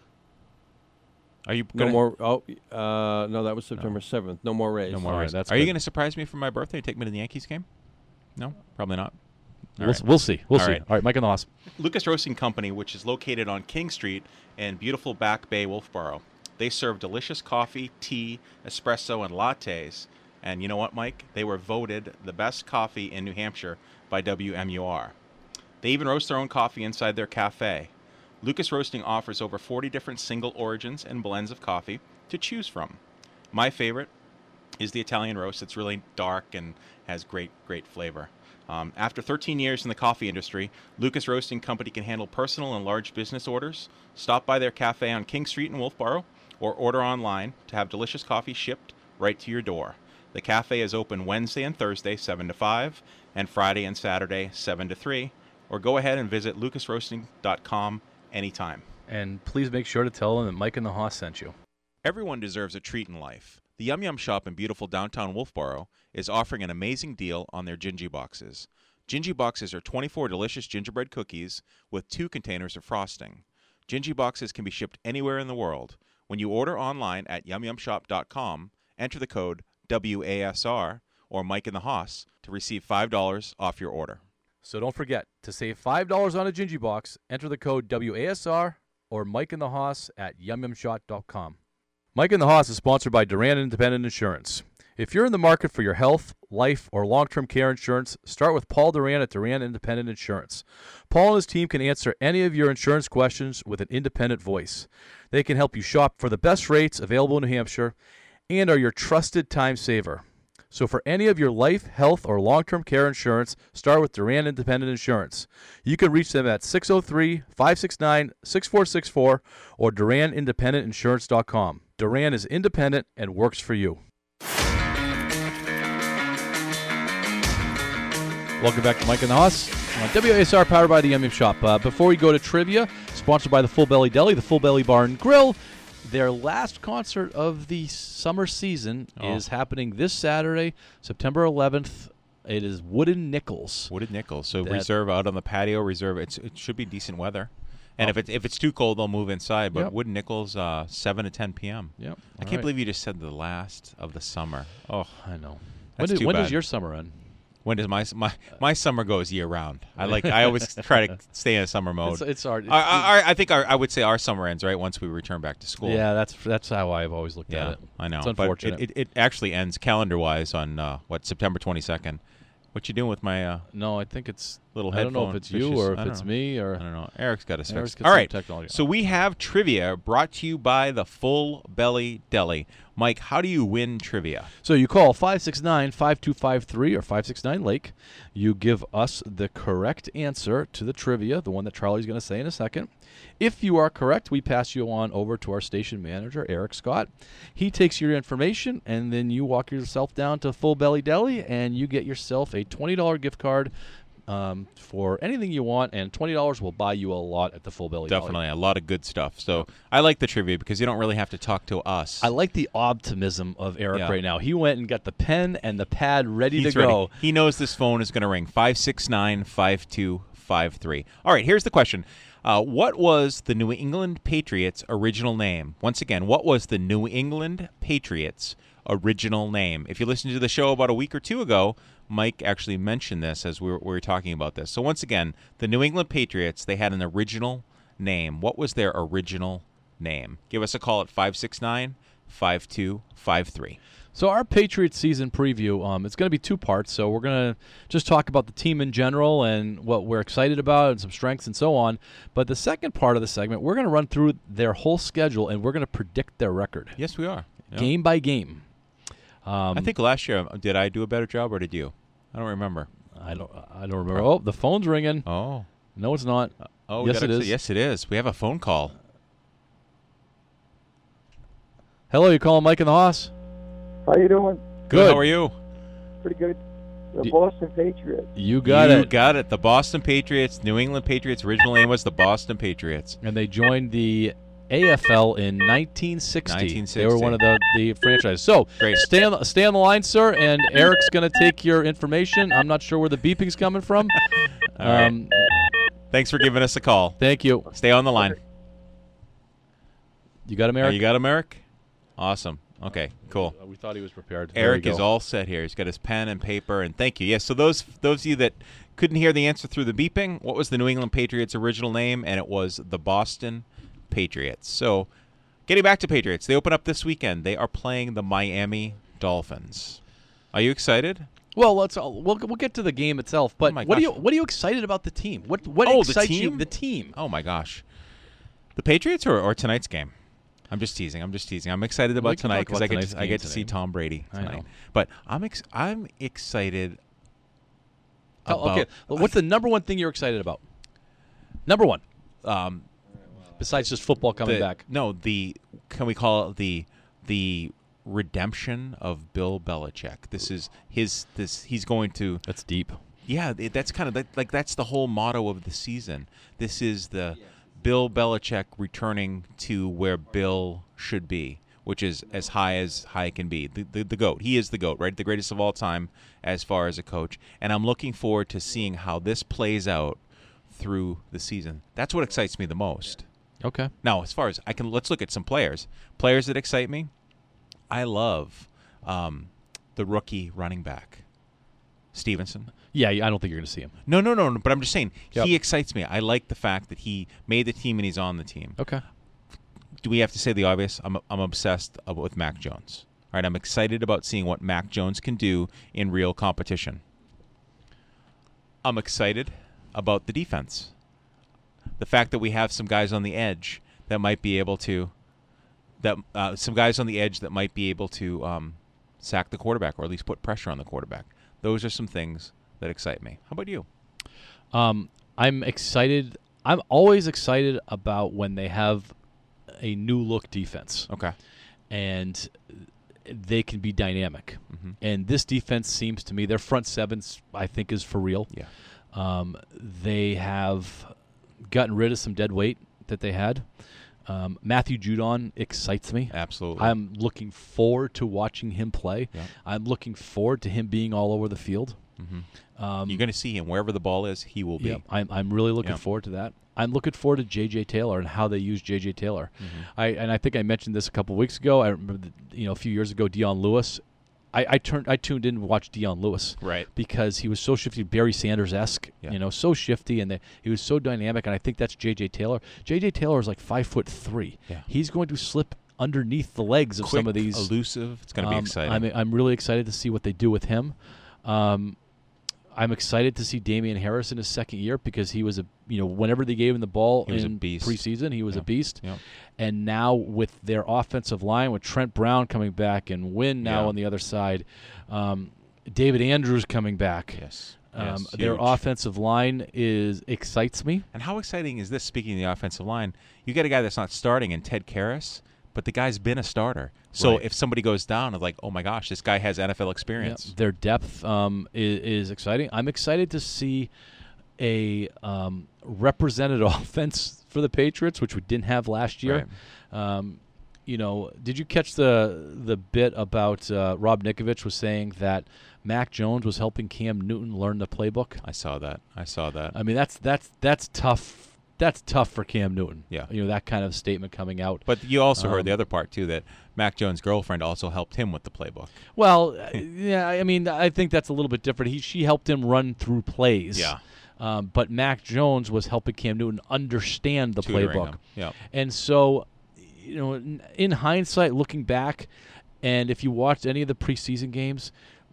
Are you No gonna, more. Oh, uh, no, that was September seventh. No more Rays. No more All right, Rays. that's Are you good. going to surprise me for my birthday? Take me to the Yankees game? No, probably not. All We'll, right. s- we'll see. We'll All see. right. All right, Mike and the Hoss. Lucas Roasting Company, which is located on King Street in beautiful Back Bay, Wolfboro. They serve delicious coffee, tea, espresso, and lattes. And you know what, Mike? They were voted the best coffee in New Hampshire by W M U R. They even roast their own coffee inside their cafe. Lucas Roasting offers over forty different single origins and blends of coffee to choose from. My favorite is the Italian roast. It's really dark and has great, great flavor. Um, after thirteen years in the coffee industry, Lucas Roasting Company can handle personal and large business orders. Stop by their cafe on King Street in Wolfboro or order online to have delicious coffee shipped right to your door. The cafe is open Wednesday and Thursday, seven to five, and Friday and Saturday, seven to three. Or go ahead and visit lucas roasting dot com anytime. And please make sure to tell them that Mike and the Hoss sent you. Everyone deserves a treat in life. The Yum Yum Shop in beautiful downtown Wolfboro is offering an amazing deal on their Gingy Boxes. Gingy Boxes are twenty-four delicious gingerbread cookies with two containers of frosting. Gingy Boxes can be shipped anywhere in the world. When you order online at yum yum shop dot com, enter the code W A S R or Mike and the Hoss to receive five dollars off your order. So don't forget to save five dollars on a Gingy Box. Enter the code W A S R or Mike and the Hoss at yum yum shop dot com. Mike and the Hoss is sponsored by Duran Independent Insurance. If you're in the market for your health, life, or long-term care insurance, start with Paul Duran at Duran Independent Insurance. Paul and his team can answer any of your insurance questions with an independent voice. They can help you shop for the best rates available in New Hampshire and are your trusted time saver. So for any of your life, health, or long-term care insurance, start with Duran Independent Insurance. You can reach them at six oh three, five six nine, six four six four or duran independent insurance dot com. Duran is independent and works for you. Welcome back to Mike and the Hoss on W A S R, powered by the Yum Yum Shop. Uh, before we go to trivia, sponsored by the Full Belly Deli, the Full Belly Bar and Grill. Their last concert of the summer season Oh. is happening this Saturday, September eleventh. It is Wooden Nickels. Wooded Nickels. So That- reserve out on the patio. Reserve. It's, it should be decent weather. And Oh. if it's if it's too cold, they'll move inside. But Yep. Wooden Nickels, uh, seven to ten p.m. Yep. I can't believe you just said the last of the summer. Oh, I know. When, That's did, too when bad. does your summer end? when does my my my summer goes year round? I like. I always try to stay in a summer mode. It's, it's hard. Our, our, I think our, I would say our summer ends right once we return back to school. Yeah, that's that's how I've always looked Yeah, at it. I know. It's But unfortunate. it, it, it actually ends calendar-wise on, uh, what, September twenty-second. What you doing with my uh, no, I think it's little I don't know if headphone it's you fishes? or I if don't it's know. me or I don't know. Eric's got us Eric's fixed. got All some right. technology. So we have trivia brought to you by the Full Belly Deli. Mike, how do you win trivia? So you call five six nine, five two five three or five six nine Lake. You give us the correct answer to the trivia, the one that Charlie's going to say in a second. If you are correct, we pass you on over to our station manager, Eric Scott. He takes your information, and then you walk yourself down to Full Belly Deli, and you get yourself a twenty dollars gift card um, for anything you want, and twenty dollars will buy you a lot at the Full Belly Deli. Definitely. A lot of good stuff. So I like the trivia because you don't really have to talk to us. I like the optimism of Eric Yeah. right now. He went and got the pen and the pad ready He's to ready. go. He knows this phone is going to ring. five six nine, five two five three. All right, here's the question. Uh, what was the New England Patriots' original name? Once again, what was the New England Patriots' original name? If you listened to the show about a week or two ago, Mike actually mentioned this as we were, we were talking about this. So once again, the New England Patriots, they had an original name. What was their original name? Give us a call at five six nine, five two five three. So our Patriots season preview, um, it's going to be two parts. So we're going to just talk about the team in general and what we're excited about and some strengths and so on. But the second part of the segment, we're going to run through their whole schedule and we're going to predict their record, Yes, we are. Yeah. game by game. Um, I think last year, did I do a better job or did you? I don't remember. uh, I don't. I don't remember. Oh, the phone's ringing. Oh. No, it's not. Oh, we yes, gotta it say- is. Yes, it is. We have a phone call. Hello, you calling Mike and the Hoss? How you doing? Good. How are you? Pretty good. The D- Boston Patriots. You got you it. got it. The Boston Patriots, New England Patriots. Original name was the Boston Patriots. And they joined the A F L in nineteen sixty. nineteen sixty. They were one of the, the franchises. So Great. stay on the, stay on the line, sir. And Eric's going to take your information. I'm not sure where the beeping's coming from. All right. um, Thanks for giving us a call. Thank you. Stay on the line. You got him, Oh, Eric? you got him, Eric? Awesome. Okay, cool. Uh, we thought he was prepared. There Eric you is go. all set here. He's got his pen and paper, and thank you. Yes, so those those of you that couldn't hear the answer through the beeping, what was the New England Patriots' original name? And it was the Boston Patriots. So getting back to Patriots, they open up this weekend. They are playing the Miami Dolphins. Are you excited? Well, let's we'll we'll get to the game itself. But Oh my what are you gosh. what are you excited about the team? What what Oh, the excites you? team? The team. Oh, my gosh. The Patriots or, or tonight's game? I'm just teasing. I'm just teasing. I'm excited about We can tonight talk because about I get tonight's to, I game get to see today. Tom Brady I tonight. know. But I'm ex- I'm excited Oh, about okay. What's the number one thing you're excited about? Number one, um, besides just football coming the, back. No, the can we call it the the redemption of Bill Belichick? This is his. This he's going to. That's deep. Yeah, it, that's kind of like, like that's the whole motto of the season. This is the Bill Belichick returning to where Bill should be, which is as high as high can be. The, the the GOAT. He is the GOAT, right? The greatest of all time as far as a coach. And I'm looking forward to seeing how this plays out through the season. That's what excites me the most. Okay. Now, as far as I can, let's look at some players. Players that excite me. I love um, the rookie running back, Stevenson. Yeah, I don't think you're going to see him. No, no, no, no. But I'm just saying, Yep. he excites me. I like the fact that he made the team and he's on the team. Okay. Do we have to say the obvious? I'm I'm obsessed with Mac Jones. All right, I'm excited about seeing what Mac Jones can do in real competition. I'm excited about the defense. The fact that we have some guys on the edge that might be able to, that uh, some guys on the edge that might be able to um, sack the quarterback or at least put pressure on the quarterback. Those are some things that excite me. How about you? Um, I'm excited. I'm always excited about when they have a new look defense, Okay. and they can be dynamic. Mm-hmm. And this defense seems to me, their front seven, I think, is for real. Yeah. Um, they have gotten rid of some dead weight that they had. Um, Matthew Judon excites me. Absolutely. I'm looking forward to watching him play. Yeah. I'm looking forward to him being all over the field. Mm-hmm. Um, You're going to see him wherever the ball is. He will be. yeah, I'm, I'm really looking Yeah. forward to that. I'm looking forward to J J. Taylor and how they use J J. Taylor. Mm-hmm. I and I think I mentioned this a couple of weeks ago. I remember, that, you know, a few years ago, Deion Lewis. I, I turned, I tuned in to watch Deion Lewis Right. because he was so shifty, Barry Sanders-esque. Yeah. You know, so shifty, and the, he was so dynamic. And I think that's J J. Taylor. J J. Taylor is like five foot three. Yeah. He's going to slip underneath the legs of Quick, some of these. elusive. It's going to be Um, exciting. I'm I'm really excited to see what they do with him. Um, I'm excited to see Damian Harris in his second year because he was a you know whenever they gave him the ball He was a in beast. preseason, he was Yeah. a beast. Yep. And now with their offensive line, with Trent Brown coming back and Wynn now Yeah. on the other side, um, David Andrews coming back. Yes. Um, yes. their Huge. offensive line is excites me. And how exciting is this? Speaking of the offensive line, you get a guy that's not starting in Ted Karras, but the guy's been a starter. So Right. if somebody goes down, it's like, oh my gosh, this guy has N F L Yeah, experience. their depth um, is, is exciting. I'm excited to see a um, represented offense for the Patriots, which we didn't have last year. Um, you know, did you catch the the bit about uh, Rob Nikovich was saying that Mac Jones was helping Cam Newton learn the playbook? I saw that. I saw that. I mean, that's that's that's tough. That's tough for Cam Newton. Yeah. You know, that kind of statement coming out. But you also heard Um, the other part, too, that Mac Jones' girlfriend also helped him with the playbook. Well, uh, yeah, I mean, I think that's a little bit different. He she helped him run through plays. Yeah. Um, but Mac Jones was helping Cam Newton understand the Tutoring playbook. him. Yeah. And so, you know, in, in hindsight, looking back, and if you watched any of the preseason games,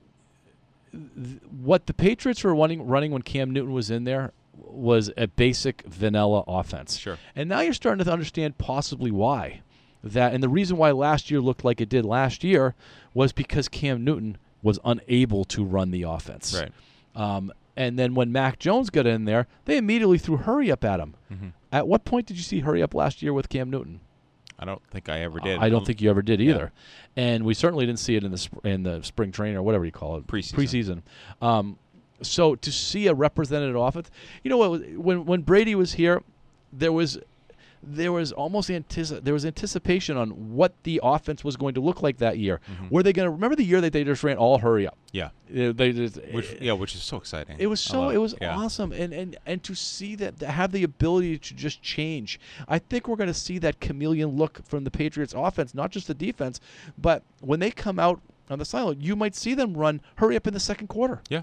th- what the Patriots were running, running when Cam Newton was in there was a basic vanilla offense. Sure. And now you're starting to understand possibly why. That and the reason why last year looked like it did last year was because Cam Newton was unable to run the offense. Right. Um, And then when Mac Jones got in there, they immediately threw hurry up at him. Mm-hmm. At what point did you see hurry up last year with Cam Newton? I don't think I ever did. I don't think you ever did either. Yeah. And we certainly didn't see it in the sp- in the spring training or whatever you call it. Preseason. Preseason. Um, so to see a representative offense, you know what? When when Brady was here, there was there was almost antici- there was anticipation on what the offense was going to look like that year. Mm-hmm. Were they going to remember the year that they just ran all hurry up? Yeah. They, they just, Which yeah, which is so exciting. It was I so love it was yeah. awesome, and, and and to see that, to have the ability to just change. I think we're going to see that chameleon look from the Patriots offense, not just the defense, but when they come out on the sideline, you might see them run hurry up in the second quarter. Yeah.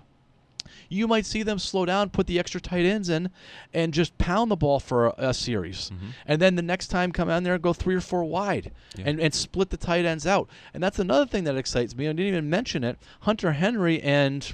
You might see them slow down, put the extra tight ends in, and just pound the ball for a, a series. Mm-hmm. And then the next time come out there and go three or four wide Yeah. and, and split the tight ends out. And that's another thing that excites me. I didn't even mention it. Hunter Henry and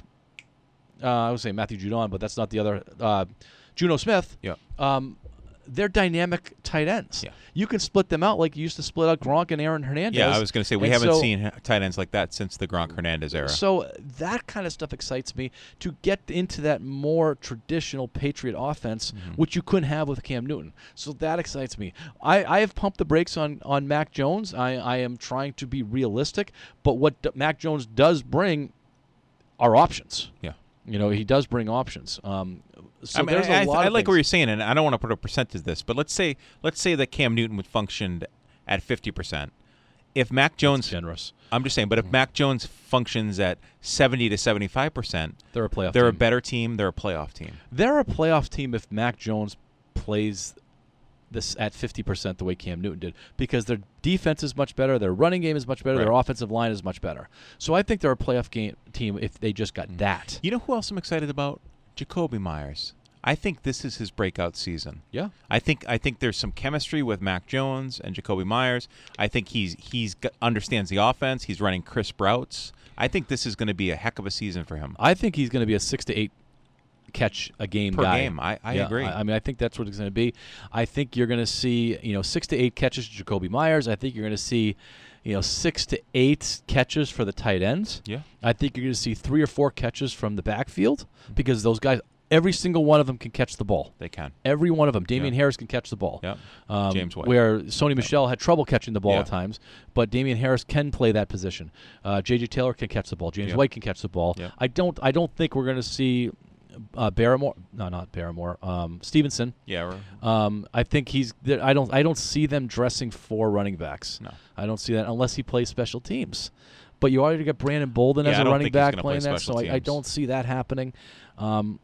uh, I would say Matthew Judon, but that's not the other. Uh, Juno Smith. Yeah. Um, they're dynamic tight ends. Yeah. You can split them out like you used to split out Gronk and Aaron Hernandez. Yeah, I was going to say, we And haven't so- seen tight ends like that since the Gronk Hernandez era. So that kind of stuff excites me, to get into that more traditional Patriot offense, Mm-hmm. which you couldn't have with Cam Newton. So that excites me. I, I have pumped the brakes on, on Mac Jones. I, I am trying to be realistic, but what D- Mac Jones does bring are options. Yeah. You know, he does bring options. Um, so I mean, there's I, a I, lot I of like things. what you're saying, and I don't want to put a percentage to this, but let's say let's say that Cam Newton would functioned at fifty percent. If Mac Jones, generous. I'm just saying, but if Mm-hmm. Mac Jones functions at seventy to seventy-five percent, They're a playoff they're a team. better team. They're a playoff team. They're a playoff team if Mac Jones plays this at fifty percent the way Cam Newton did, because their defense is much better, their running game is much better, their Right. offensive line is much better. So I think they're a playoff game team if they just Mm-hmm. got that. You know who else I'm excited about? Jacoby Myers. I think this is his breakout season. Yeah. I think I think there's some chemistry with Mac Jones and Jacoby Myers. I think he's he's got, understands the offense. He's running crisp routes. I think this is going to be a heck of a season for him. I think he's going to be a six to eight catch a game Per guy. game. I- I Yeah, agree. I, I mean, I think that's what it's going to be. I think you're going to see, you know, six to eight catches to Jacoby Myers. I think you're going to see, you know, six to eight catches for the tight ends. Yeah. I think you're going to see three or four catches from the backfield, because those guys, every single one of them can catch the ball. They can. Every one of them. Damian Yeah. Harris can catch the ball. Yep. Um, James White. Where Sony Michel had trouble catching the ball Yeah. at times, but Damian Harris can play that position. Uh, J J Taylor can catch the ball. James Yeah. White can catch the ball. Yeah. I don't. I don't think we're going to see uh, Barrymore. No, not Barrymore. Um, Stevenson. Yeah. Right. Um, I think he's. there- I don't. I don't see them dressing four running backs. No. I don't see that unless he plays special teams. But you already got Brandon Bolden Yeah, as I a don't running think he's back gonna play playing that, special so I, I teams. don't see that happening. Um,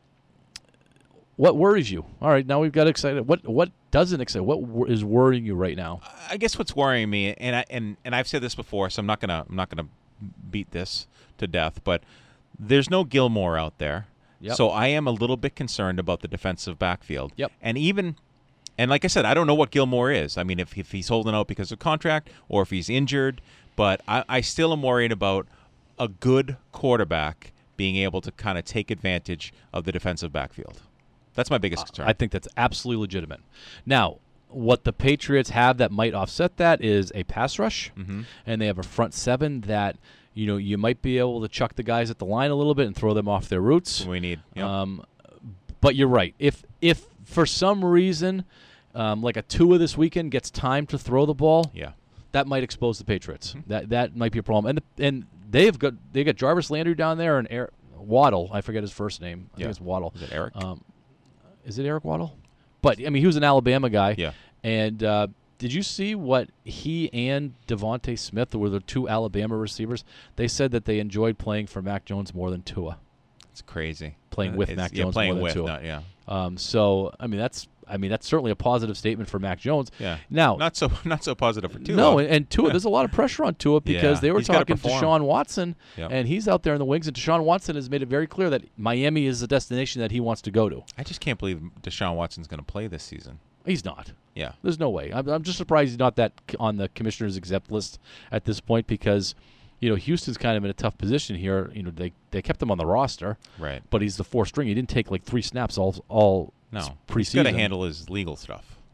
what worries you? All right, now we've got excited. What what doesn't excite? What wor- is worrying you right now? I guess what's worrying me, and I and, and I've said this before, so I'm not gonna I'm not gonna beat this to death, but there's no Gilmore out there, Yep. so I am a little bit concerned about the defensive backfield. Yep. And even, and like I said, I don't know what Gilmore is. I mean, if if he's holding out because of contract or if he's injured, but I, I still am worried about a good quarterback being able to kind of take advantage of the defensive backfield. That's my biggest concern. I think that's absolutely legitimate. Now, what the Patriots have that might offset that is a pass rush, Mm-hmm. and they have a front seven that, you know, you might be able to chuck the guys at the line a little bit and throw them off their routes. we need. Yep. Um, but you're right. If if for some reason, um, like a Tua this weekend gets time to throw the ball, yeah. that might expose the Patriots. That that might be a problem. And the, and they've got they got Jarvis Landry down there and Eric Waddle. I forget his first name. I Yeah. think it's Waddle. Is it Eric? Um, is it Eric Waddle? But I mean, he was an Alabama guy. Yeah. And uh, did you see what he and Devontae Smith were the two Alabama receivers? They said that they enjoyed playing for Mac Jones more than Tua. It's crazy. Playing Uh, with it's- Mac yeah, Jones playing more than with, Tua. not- yeah. Um, so I mean, that's I mean that's certainly a positive statement for Mac Jones. Yeah. Now, Not so not so positive for Tua. no, and, and Tua, Yeah. there's a lot of pressure on Tua because Yeah, they were he's gotta talking to perform. Deshaun Watson, Yep. and he's out there in the wings, and Deshaun Watson has made it very clear that Miami is the destination that he wants to go to. I just can't believe Deshaun Watson's going to play this season. He's not. Yeah. There's no way. I'm, I'm just surprised he's not that c- on the commissioner's exempt list at this point, because, you know, Houston's kind of in a tough position here. You know, they they kept him on the roster, Right. but he's the fourth string. He didn't take like three snaps all all No. s- He's got to preseason. handle his legal stuff.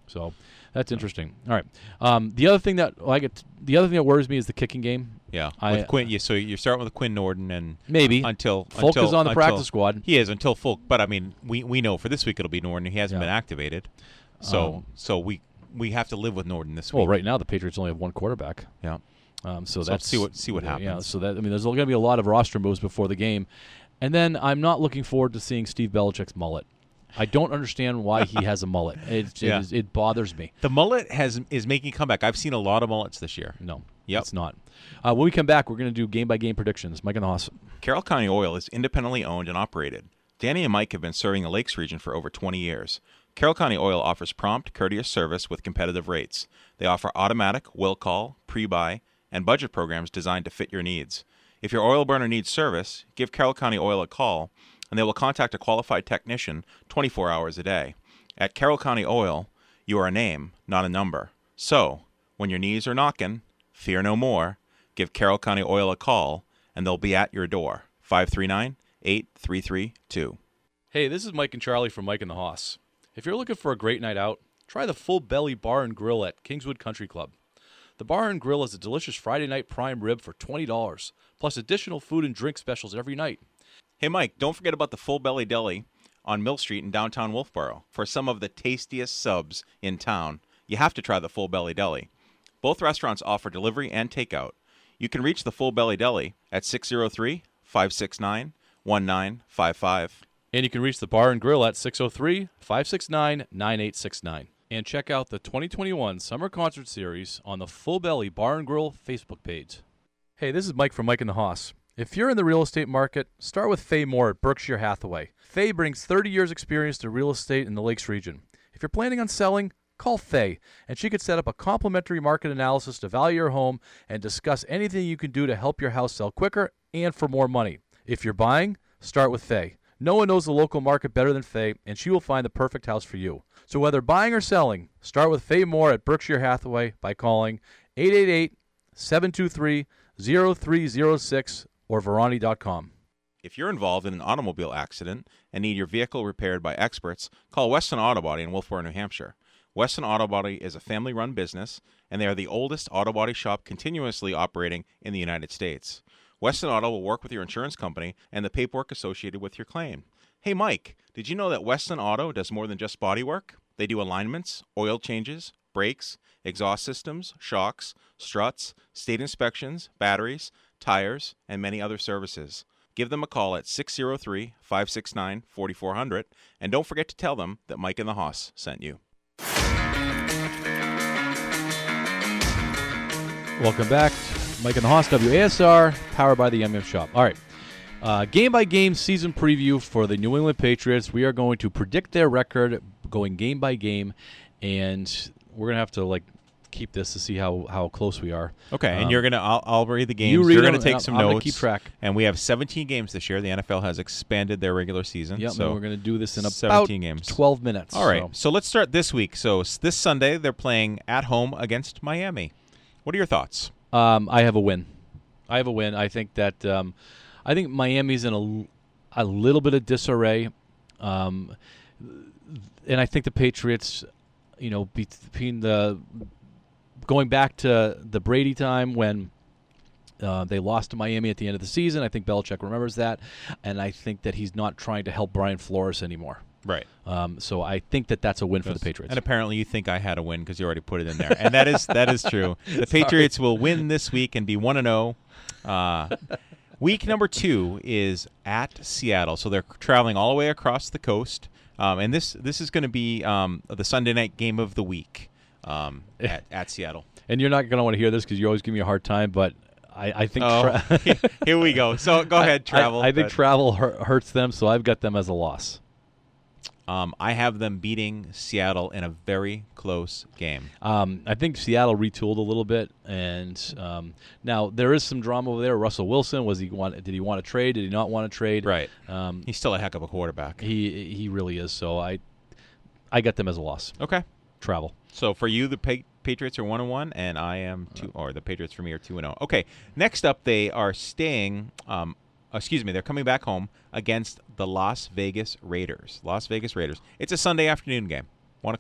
So that's interesting. All right. Um, the other thing that well, I get, the other thing that worries me is the kicking game. Yeah, I- with Quinn. You, so you're starting with Quinn Norden, and Maybe. until Folk until, is on the until- practice squad. He is until Folk, but I mean, we we know for this week it'll be Norden. He hasn't Yeah. been activated, so Um, so we we have to live with Norden this Well, week. right now the Patriots only have one quarterback. Yeah. Um, so, So that's see what- see what yeah, Yeah, happens. so that I mean, there's going to be a lot of roster moves before the game, and then I'm not looking forward to seeing Steve Belichick's mullet. I don't understand why he has a mullet. It it, Yeah. is, it bothers me. The mullet has is making a comeback. I've seen a lot of mullets this year. No, Yep. it's not. Uh, when we come back, we're going to do game by game predictions. Mike and the Hoss. Carroll County Oil is independently owned and operated. Danny and Mike have been serving the Lakes region for over twenty years. Carroll County Oil offers prompt, courteous service with competitive rates. They offer automatic, will call, pre-buy, and budget programs designed to fit your needs. If your oil burner needs service, give Carroll County Oil a call, and they will contact a qualified technician twenty-four hours a day. At Carroll County Oil, you are a name, not a number. So, when your knees are knocking, fear no more. Give Carroll County Oil a call, and they'll be at your door. five three nine, eight three three two. Hey, this is Mike and Charlie from Mike and the Hoss. If you're looking for a great night out, try the Full Belly Bar and Grill at Kingswood Country Club. The Bar and Grill is a delicious Friday night prime rib for twenty dollars, plus additional food and drink specials every night. Hey, Mike, don't forget about the Full Belly Deli on Mill Street in downtown Wolfboro. For some of the tastiest subs in town, you have to try the Full Belly Deli. Both restaurants offer delivery and takeout. You can reach the Full Belly Deli at six oh three, five six nine, one nine five five. And you can reach the Bar and Grill at six oh three, five six nine, nine eight six nine. And check out the twenty twenty-one Summer Concert Series on the Full Belly Bar and Grill Facebook page. Hey, this is Mike from Mike and the Hoss. If you're in the real estate market, start with Faye Moore at Berkshire Hathaway. Faye brings thirty years experience to real estate in the Lakes region. If you're planning on selling, call Faye, and she could set up a complimentary market analysis to value your home and discuss anything you can do to help your house sell quicker and for more money. If you're buying, start with Faye. No one knows the local market better than Faye, and she will find the perfect house for you. So whether buying or selling, start with Faye Moore at Berkshire Hathaway by calling eight eight eight, seven two three, zero three zero six or Verani dot com. If you're involved in an automobile accident and need your vehicle repaired by experts, call Weston Auto Body in Wolfboro, New Hampshire. Weston Auto Body is a family-run business, and they are the oldest auto body shop continuously operating in the United States. Weston Auto will work with your insurance company and the paperwork associated with your claim. Hey, Mike, did you know that Weston Auto does more than just body work? They do alignments, oil changes, brakes, exhaust systems, shocks, struts, state inspections, batteries, tires, and many other services. Give them a call at six oh three, five six nine, four four zero zero, and don't forget to tell them that Mike and the Hoss sent you. Welcome back. Mike and the Hoss, W A S R, powered by the M M Shop. All right. Uh, game-by-game season preview for the New England Patriots. We are going to predict their record going game by game, and we're going to have to, like, keep this to see how, how close we are. Okay, and Um, you're gonna. I'll, I'll read the games. you read You're them, gonna take and some I'm gonna notes. keep track. And we have seventeen games this year. The N F L has expanded their regular season. Yep, so and we're going to do this in about seventeen games. twelve minutes. All right. so. So let's start this week. So s- this Sunday they're playing at home against Miami. What are your thoughts? Um, I have a win. I have a win. I think that um, I think Miami's in a, l- a little bit of disarray, um, and I think the Patriots, you know, between the going back to the Brady time when uh, they lost to Miami at the end of the season, I think Belichick remembers that, and I think that he's not trying to help Brian Flores anymore. Right. Um, so I think that that's a win for the Patriots. And apparently you think I had a win because you already put it in there, and that is that is true. The Patriots will win this week and be one and zero. Uh, week number two is at Seattle, so they're traveling all the way across the coast, um, and this this is going to be um, the Sunday night game of the week um, at, at Seattle. And you're not going to want to hear this because you always give me a hard time, but I, I think Oh, tra- here we go. So go ahead, travel. I, I think But, travel hur- hurts them, so I've got them as a loss. um, I have them beating Seattle in a very close game. Um, I think Seattle retooled a little bit, and um, now there is some drama over there. Russell Wilson, was he want? Did he want to trade? Did he not want to trade? Right. Um, He's still a heck of a quarterback. he he really is. So I I got them as a loss. Okay. Travel. So for you, the pa- Patriots are one and one, and I am two, or the Patriots for me are two and zero. Okay. Next up, they are staying. Um, excuse me, they're coming back home against the Las Vegas Raiders. Las Vegas Raiders. It's a Sunday afternoon game, one o'clock.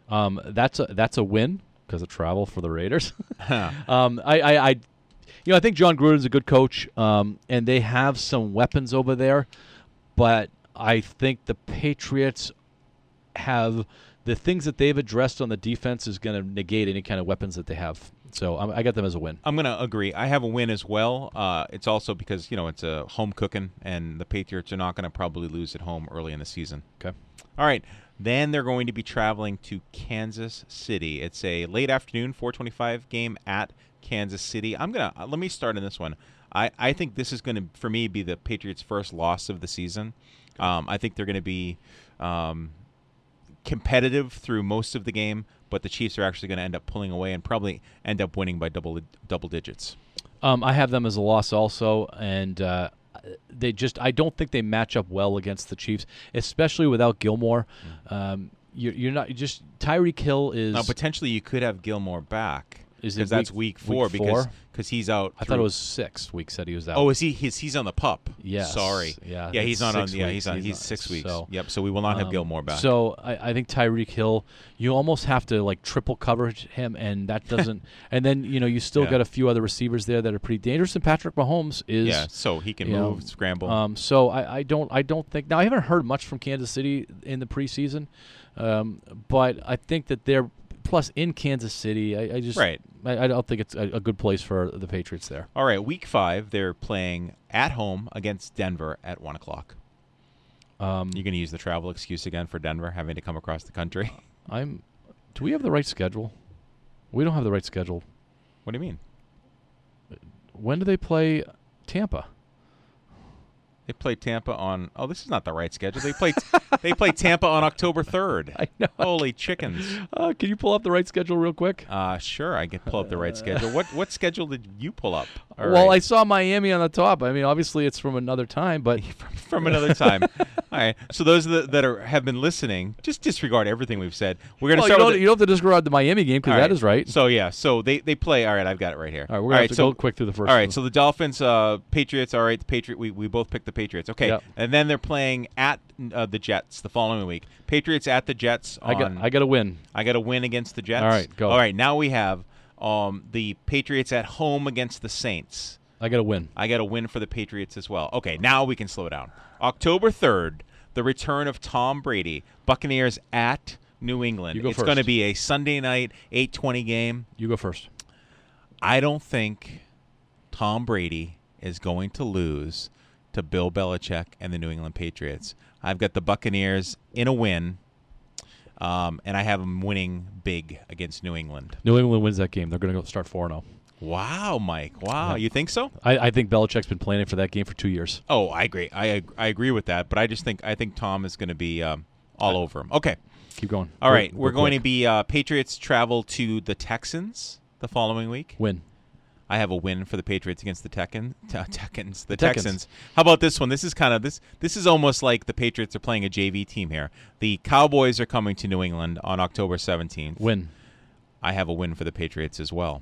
Um, that's a that's a win because of travel for the Raiders. um, I, I, I, you know, I think John Gruden's a good coach, um, and they have some weapons over there, but I think the Patriots have the things that they've addressed on the defense is going to negate any kind of weapons that they have. So um, I got them as a win. I'm going to agree. I have a win as well. Uh, it's also because, you know, it's a home cooking, and the Patriots are not going to probably lose at home early in the season. Okay. All right. Then they're going to be traveling to Kansas City. It's a late afternoon, four twenty-five game at Kansas City. I'm going to, uh, let me start in this one. I, I think this is going to, for me, be the Patriots' first loss of the season. Um, I think they're going to be um, competitive through most of the game, but the Chiefs are actually going to end up pulling away and probably end up winning by double double digits. Um, I have them as a loss also, and uh, they just I don't think they match up well against the Chiefs, especially without Gilmore. Mm. Um, you're, you're not you just Tyreek Hill is now potentially you could have Gilmore back. Is because it that's week, week four week because four? because he's out. I through, thought it was six weeks that he was out. Oh, is he? He's he's on the pup. Yes. Sorry. Yeah. Yeah, he's it's not on. six Yeah, weeks. he's on. He's, on- six weeks. So, Yep. So we will not have um, Gilmore back. So I, I think Tyreek Hill, you almost have to like triple coverage him, and that doesn't. And then you know you still Yeah. got a few other receivers there that are pretty dangerous. And Patrick Mahomes is. yeah, so he can you move, know, scramble. Um, so I, I don't I don't think now I haven't heard much from Kansas City in the preseason, um, but I think that they're plus in Kansas City. I, I just Right. I, I don't think it's a, a good place for the Patriots there. All right, week five, they're playing at home against Denver at one o'clock. Um, You're going to use the travel excuse again for Denver, having to come across the country. I'm. Do we have the right schedule? We don't have the right schedule. What do you mean? When do they play Tampa? They play Tampa on. Oh, this is not the right schedule. They play. they play Tampa on October third. I know. Holy chickens! Uh, can you pull up the right schedule real quick? Uh, sure, I can pull up the right schedule. What what schedule did you pull up? All well, right. I saw Miami on the top. I mean, obviously it's from another time, but from, from another time. All right. So those that, that are have been listening, just disregard everything we've said. We're going to well, you, start don't, with the, you don't have to disregard the Miami game because all that is right. So yeah, so they, they play. All right, I've got it right here. All right, we're gonna have to so, go quick through the first. All right, one. so the Dolphins, uh, Patriots. All right, the Patriot. We, we both picked the Patriots. Okay, Yep. and then they're playing at uh, the Jets the following week. Patriots at the Jets. On, I got I got to win. I got a win against the Jets. All right, go. All right, now we have um, the Patriots at home against the Saints. I got to win. I got a win for the Patriots as well. Okay, now we can slow down. October third, the return of Tom Brady. Buccaneers at New England. You go it's first. going to be a Sunday night eight twenty game. You go first. I don't think Tom Brady is going to lose to Bill Belichick and the New England Patriots. I've got the Buccaneers in a win, um, and I have them winning big against New England. New England wins that game. They're going to go start four and zero. Wow, Mike. Wow, Yeah. you think so? I, I think Belichick's been planning for that game for two years. Oh, I agree. I ag- I agree with that, but I just think I think Tom is going to be um, all over him. Okay. Keep going. All Go- right, go we're going to quick. be uh, Patriots travel to the Texans the following week. win. I have a win for the Patriots against the Tekken, te- Tekkens, the The Tekkens. Texans. How about this one? This is kind of this. This is almost like the Patriots are playing a J V team here. The Cowboys are coming to New England on October seventeenth. Win. I have a win for the Patriots as well.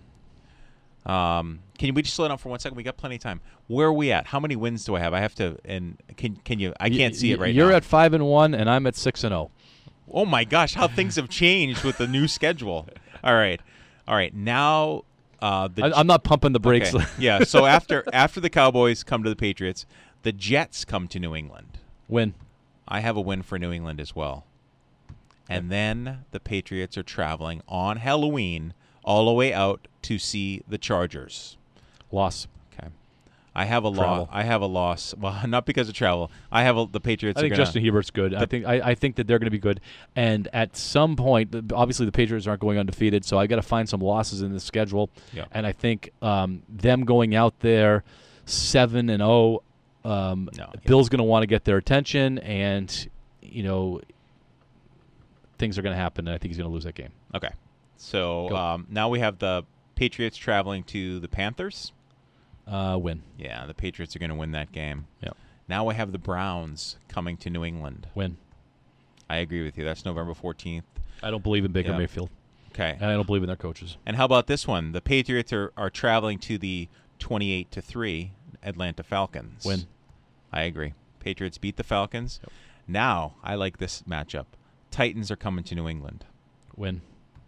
Um, can we just slow down for one second? We got plenty of time. Where are we at? How many wins do I have? I have to. And can can you? I can't Y- see it y- right You're now. at five and one, and I'm at six and zero. Oh my gosh, how things have changed with the new schedule. All right, all right. Now uh, the I, I'm not pumping the brakes. Okay. Yeah. So after after the Cowboys come to the Patriots, the Jets come to New England. Win. I have a win for New England as well. And then the Patriots are traveling on Halloween all the way out to see the Chargers. Loss. Okay. I have a Travel. loss. I have a loss. Well, not because of travel. I have a, the Patriots. I think are gonna, Justin Herbert's good. I think I, I think that they're going to be good. And at some point, the- obviously the Patriots aren't going undefeated, so I got to find some losses in the schedule. Yeah. And I think um, them going out there seven and zero, um, No, yeah. Bill's going to want to get their attention, and you know things are going to happen. And I think he's going to lose that game. Okay. So Go. um, now we have the Patriots traveling to the Panthers. Uh, win. Yeah, the Patriots are going to win that game. Yep. Now I have the Browns coming to New England. Win. I agree with you. That's November fourteenth. I don't believe in Baker Yeah. Mayfield, Okay. and I don't believe in their coaches. And how about this one? The Patriots are, are traveling to the twenty-eight to three Atlanta Falcons. Win. I agree. Patriots beat the Falcons. Yep. Now I like this matchup. Titans are coming to New England. Win.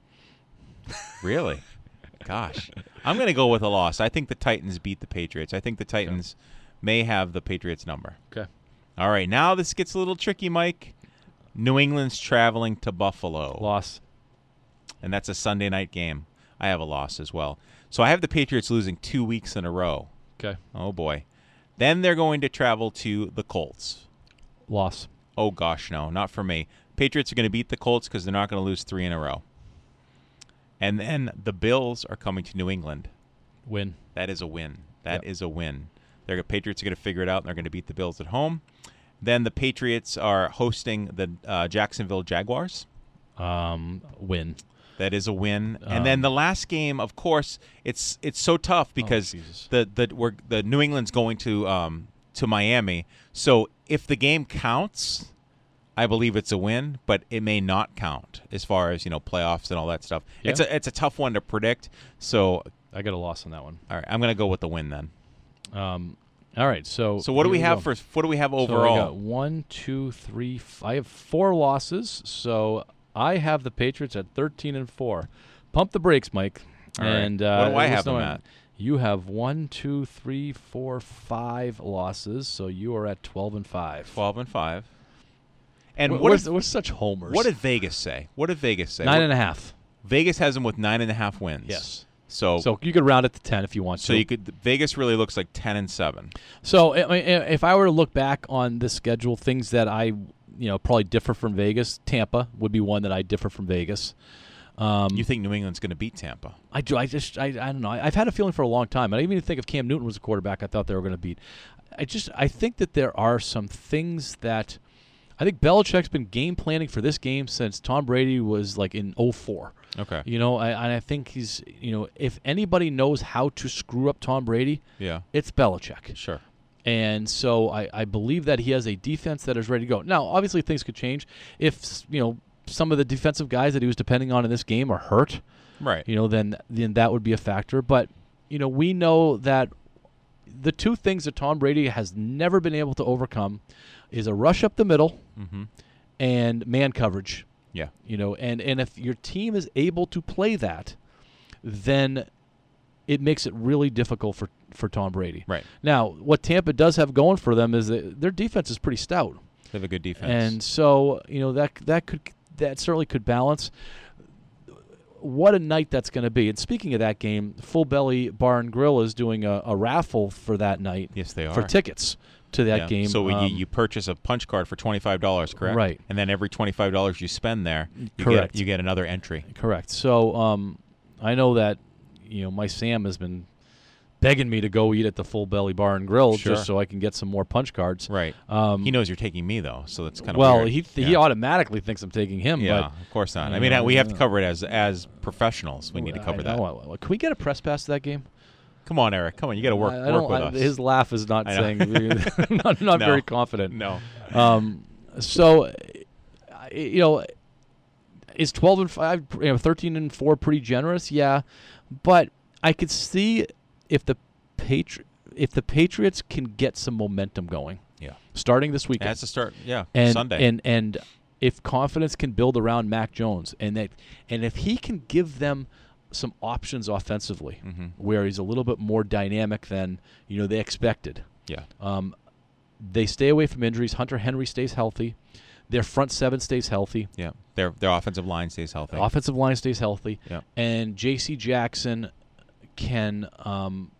Really? Gosh. I'm going to go with a loss. I think the Titans beat the Patriots. I think the Titans okay. may have the Patriots number. Okay. All right. Now this gets a little tricky, Mike. New England's traveling to Buffalo. Loss. And that's a Sunday night game. I have a loss as well. So I have the Patriots losing two weeks in a row. Okay. Oh, boy. Then they're going to travel to the Colts. Loss. Oh, gosh, no. Not for me. Patriots are going to beat the Colts because they're not going to lose three in a row. And then the Bills are coming to New England. Win. That is a win. That yep. is a win. The Patriots are going to figure it out, and they're going to beat the Bills at home. Then the Patriots are hosting the uh, Jacksonville Jaguars. Um, win. That is a win. Um, and then the last game, of course, it's it's so tough because oh, the the we're, the New England's going to um to Miami. So if the game counts, I believe it's a win, but it may not count as far as, you know, playoffs and all that stuff. Yeah. It's a it's a tough one to predict. So I got a loss on that one. All right, I'm going to go with the win then. Um, all right. So so what do we, we have go. for what do we have so overall? I got one, two, three. F- I have four losses. So I have the Patriots at thirteen and four. Pump the brakes, Mike. All and right. uh, What do I have them at? You have one, two, three, four, five losses. So you are at twelve and five. Twelve and five. And we're, what we're, did, we're such homers. What did Vegas say? What did Vegas say? Nine what, and a half. Vegas has them with nine and a half wins. Yes. So, so you could round it to ten if you want so to. you could. Vegas really looks like ten and seven. So I mean, if I were to look back on this schedule, things that I, you know, probably differ from Vegas, Tampa would be one that I differ from Vegas. Um, you think New England's going to beat Tampa? I do. I just. I. I don't know. I, I've had a feeling for a long time. I even think if Cam Newton was a quarterback, I thought they were going to beat. I just. I think that there are some things that. I think Belichick's been game planning for this game since Tom Brady was like in oh four. Okay. You know, I, and I think he's, you know, if anybody knows how to screw up Tom Brady, yeah, it's Belichick. Sure. And so I, I believe that he has a defense that is ready to go. Now, obviously, things could change if, you know, some of the defensive guys that he was depending on in this game are hurt. Right. You know, then then that would be a factor. But, you know, we know that the two things that Tom Brady has never been able to overcome is a rush up the middle mm-hmm. and man coverage. Yeah. You know, and, and if your team is able to play that, then it makes it really difficult for, for Tom Brady. Right. Now, what Tampa does have going for them is that their defense is pretty stout. They have a good defense. And so, you know, that that could that certainly could balance. What a night that's going to be. And speaking of that game, Full Belly Bar and Grill is doing a, a raffle for that night. Yes, they are. For tickets to that yeah. game. So um, you, you purchase a punch card for twenty-five dollars, correct? Right. And then every twenty-five dollars you spend there, you correct. get you get another entry. Correct. So um, I know that, you know, my Sam has been begging me to go eat at the Full Belly Bar and Grill Sure. just so I can get some more punch cards. Right. Um, he knows you're taking me, though, so that's kind of well, weird. he th- yeah. he automatically thinks I'm taking him. Yeah, but, of course not. I you mean, know, we have to uh, cover it as as professionals. We need to cover I that. know. Can we get a press pass to that game? Come on, Eric. Come on. You got to work, I, I work don't, with I, us. His laugh is not I know. saying. not not No. very confident. No. Um. So, you know, is twelve and five, you know, thirteen and four pretty generous? Yeah, but I could see if the Patri- if the Patriots can get some momentum going. Yeah. Starting this It weekend. has to start. Yeah. and, Sunday. And and if confidence can build around Mac Jones, and that and if he can give them some options offensively, mm-hmm. where he's a little bit more dynamic than you know they expected. Yeah. Um, they stay away from injuries. Hunter Henry stays healthy. Their front seven stays healthy. Yeah. Their their offensive line stays healthy. Offensive line stays healthy. Yeah. And J C Jackson can um,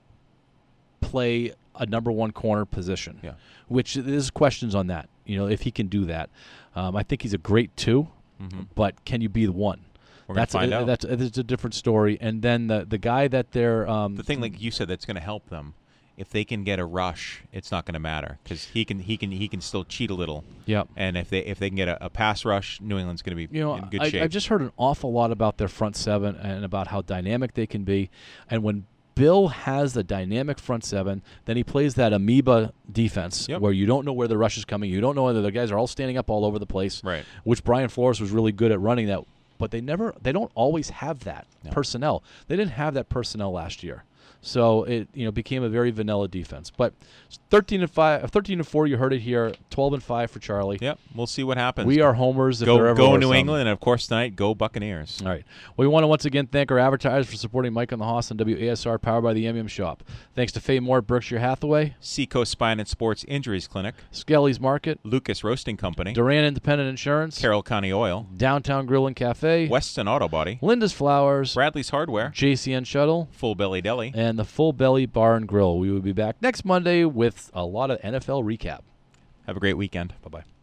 play a number one corner position. Yeah. Which there's questions on that. You know, if he can do that, um, I think he's a great two. Mm-hmm. But can you be the one? We're that's gonna find a, out. That's, that's a different story. And then the the guy that they're um, the thing, like you said, that's going to help them. If they can get a rush, it's not going to matter because he can he can he can still cheat a little. Yeah. And if they if they can get a, a pass rush, New England's going to be You know, in good I, shape. I've just heard an awful lot about their front seven and about how dynamic they can be. And when Bill has a dynamic front seven, then he plays that amoeba defense Yep. where you don't know where the rush is coming. You don't know whether the guys are all standing up all over the place. Right. Which Brian Flores was really good at running that. But they never, they don't always have that No. personnel. They didn't have that personnel last year. So it you know became a very vanilla defense. But thirteen and five, thirteen and four, you heard it here. twelve and five for Charlie. Yep, we'll see what happens. We are homers if go there ever go were New some. England, and of course tonight, go Buccaneers. All right. We want to once again thank our advertisers for supporting Mike on the Hoss on W A S R, powered by the M M Shop. Thanks to Faye Moore at Berkshire Hathaway, Seacoast Spine and Sports Injuries Clinic, Skelly's Market, Lucas Roasting Company, Duran Independent Insurance, Carroll County Oil, Downtown Grill and Cafe, Weston Auto Body, Linda's Flowers, Bradley's Hardware, J C N Shuttle, Full Belly Deli, and the Full Belly Bar and Grill. We will be back next Monday with a lot of N F L recap. Have a great weekend. Bye-bye.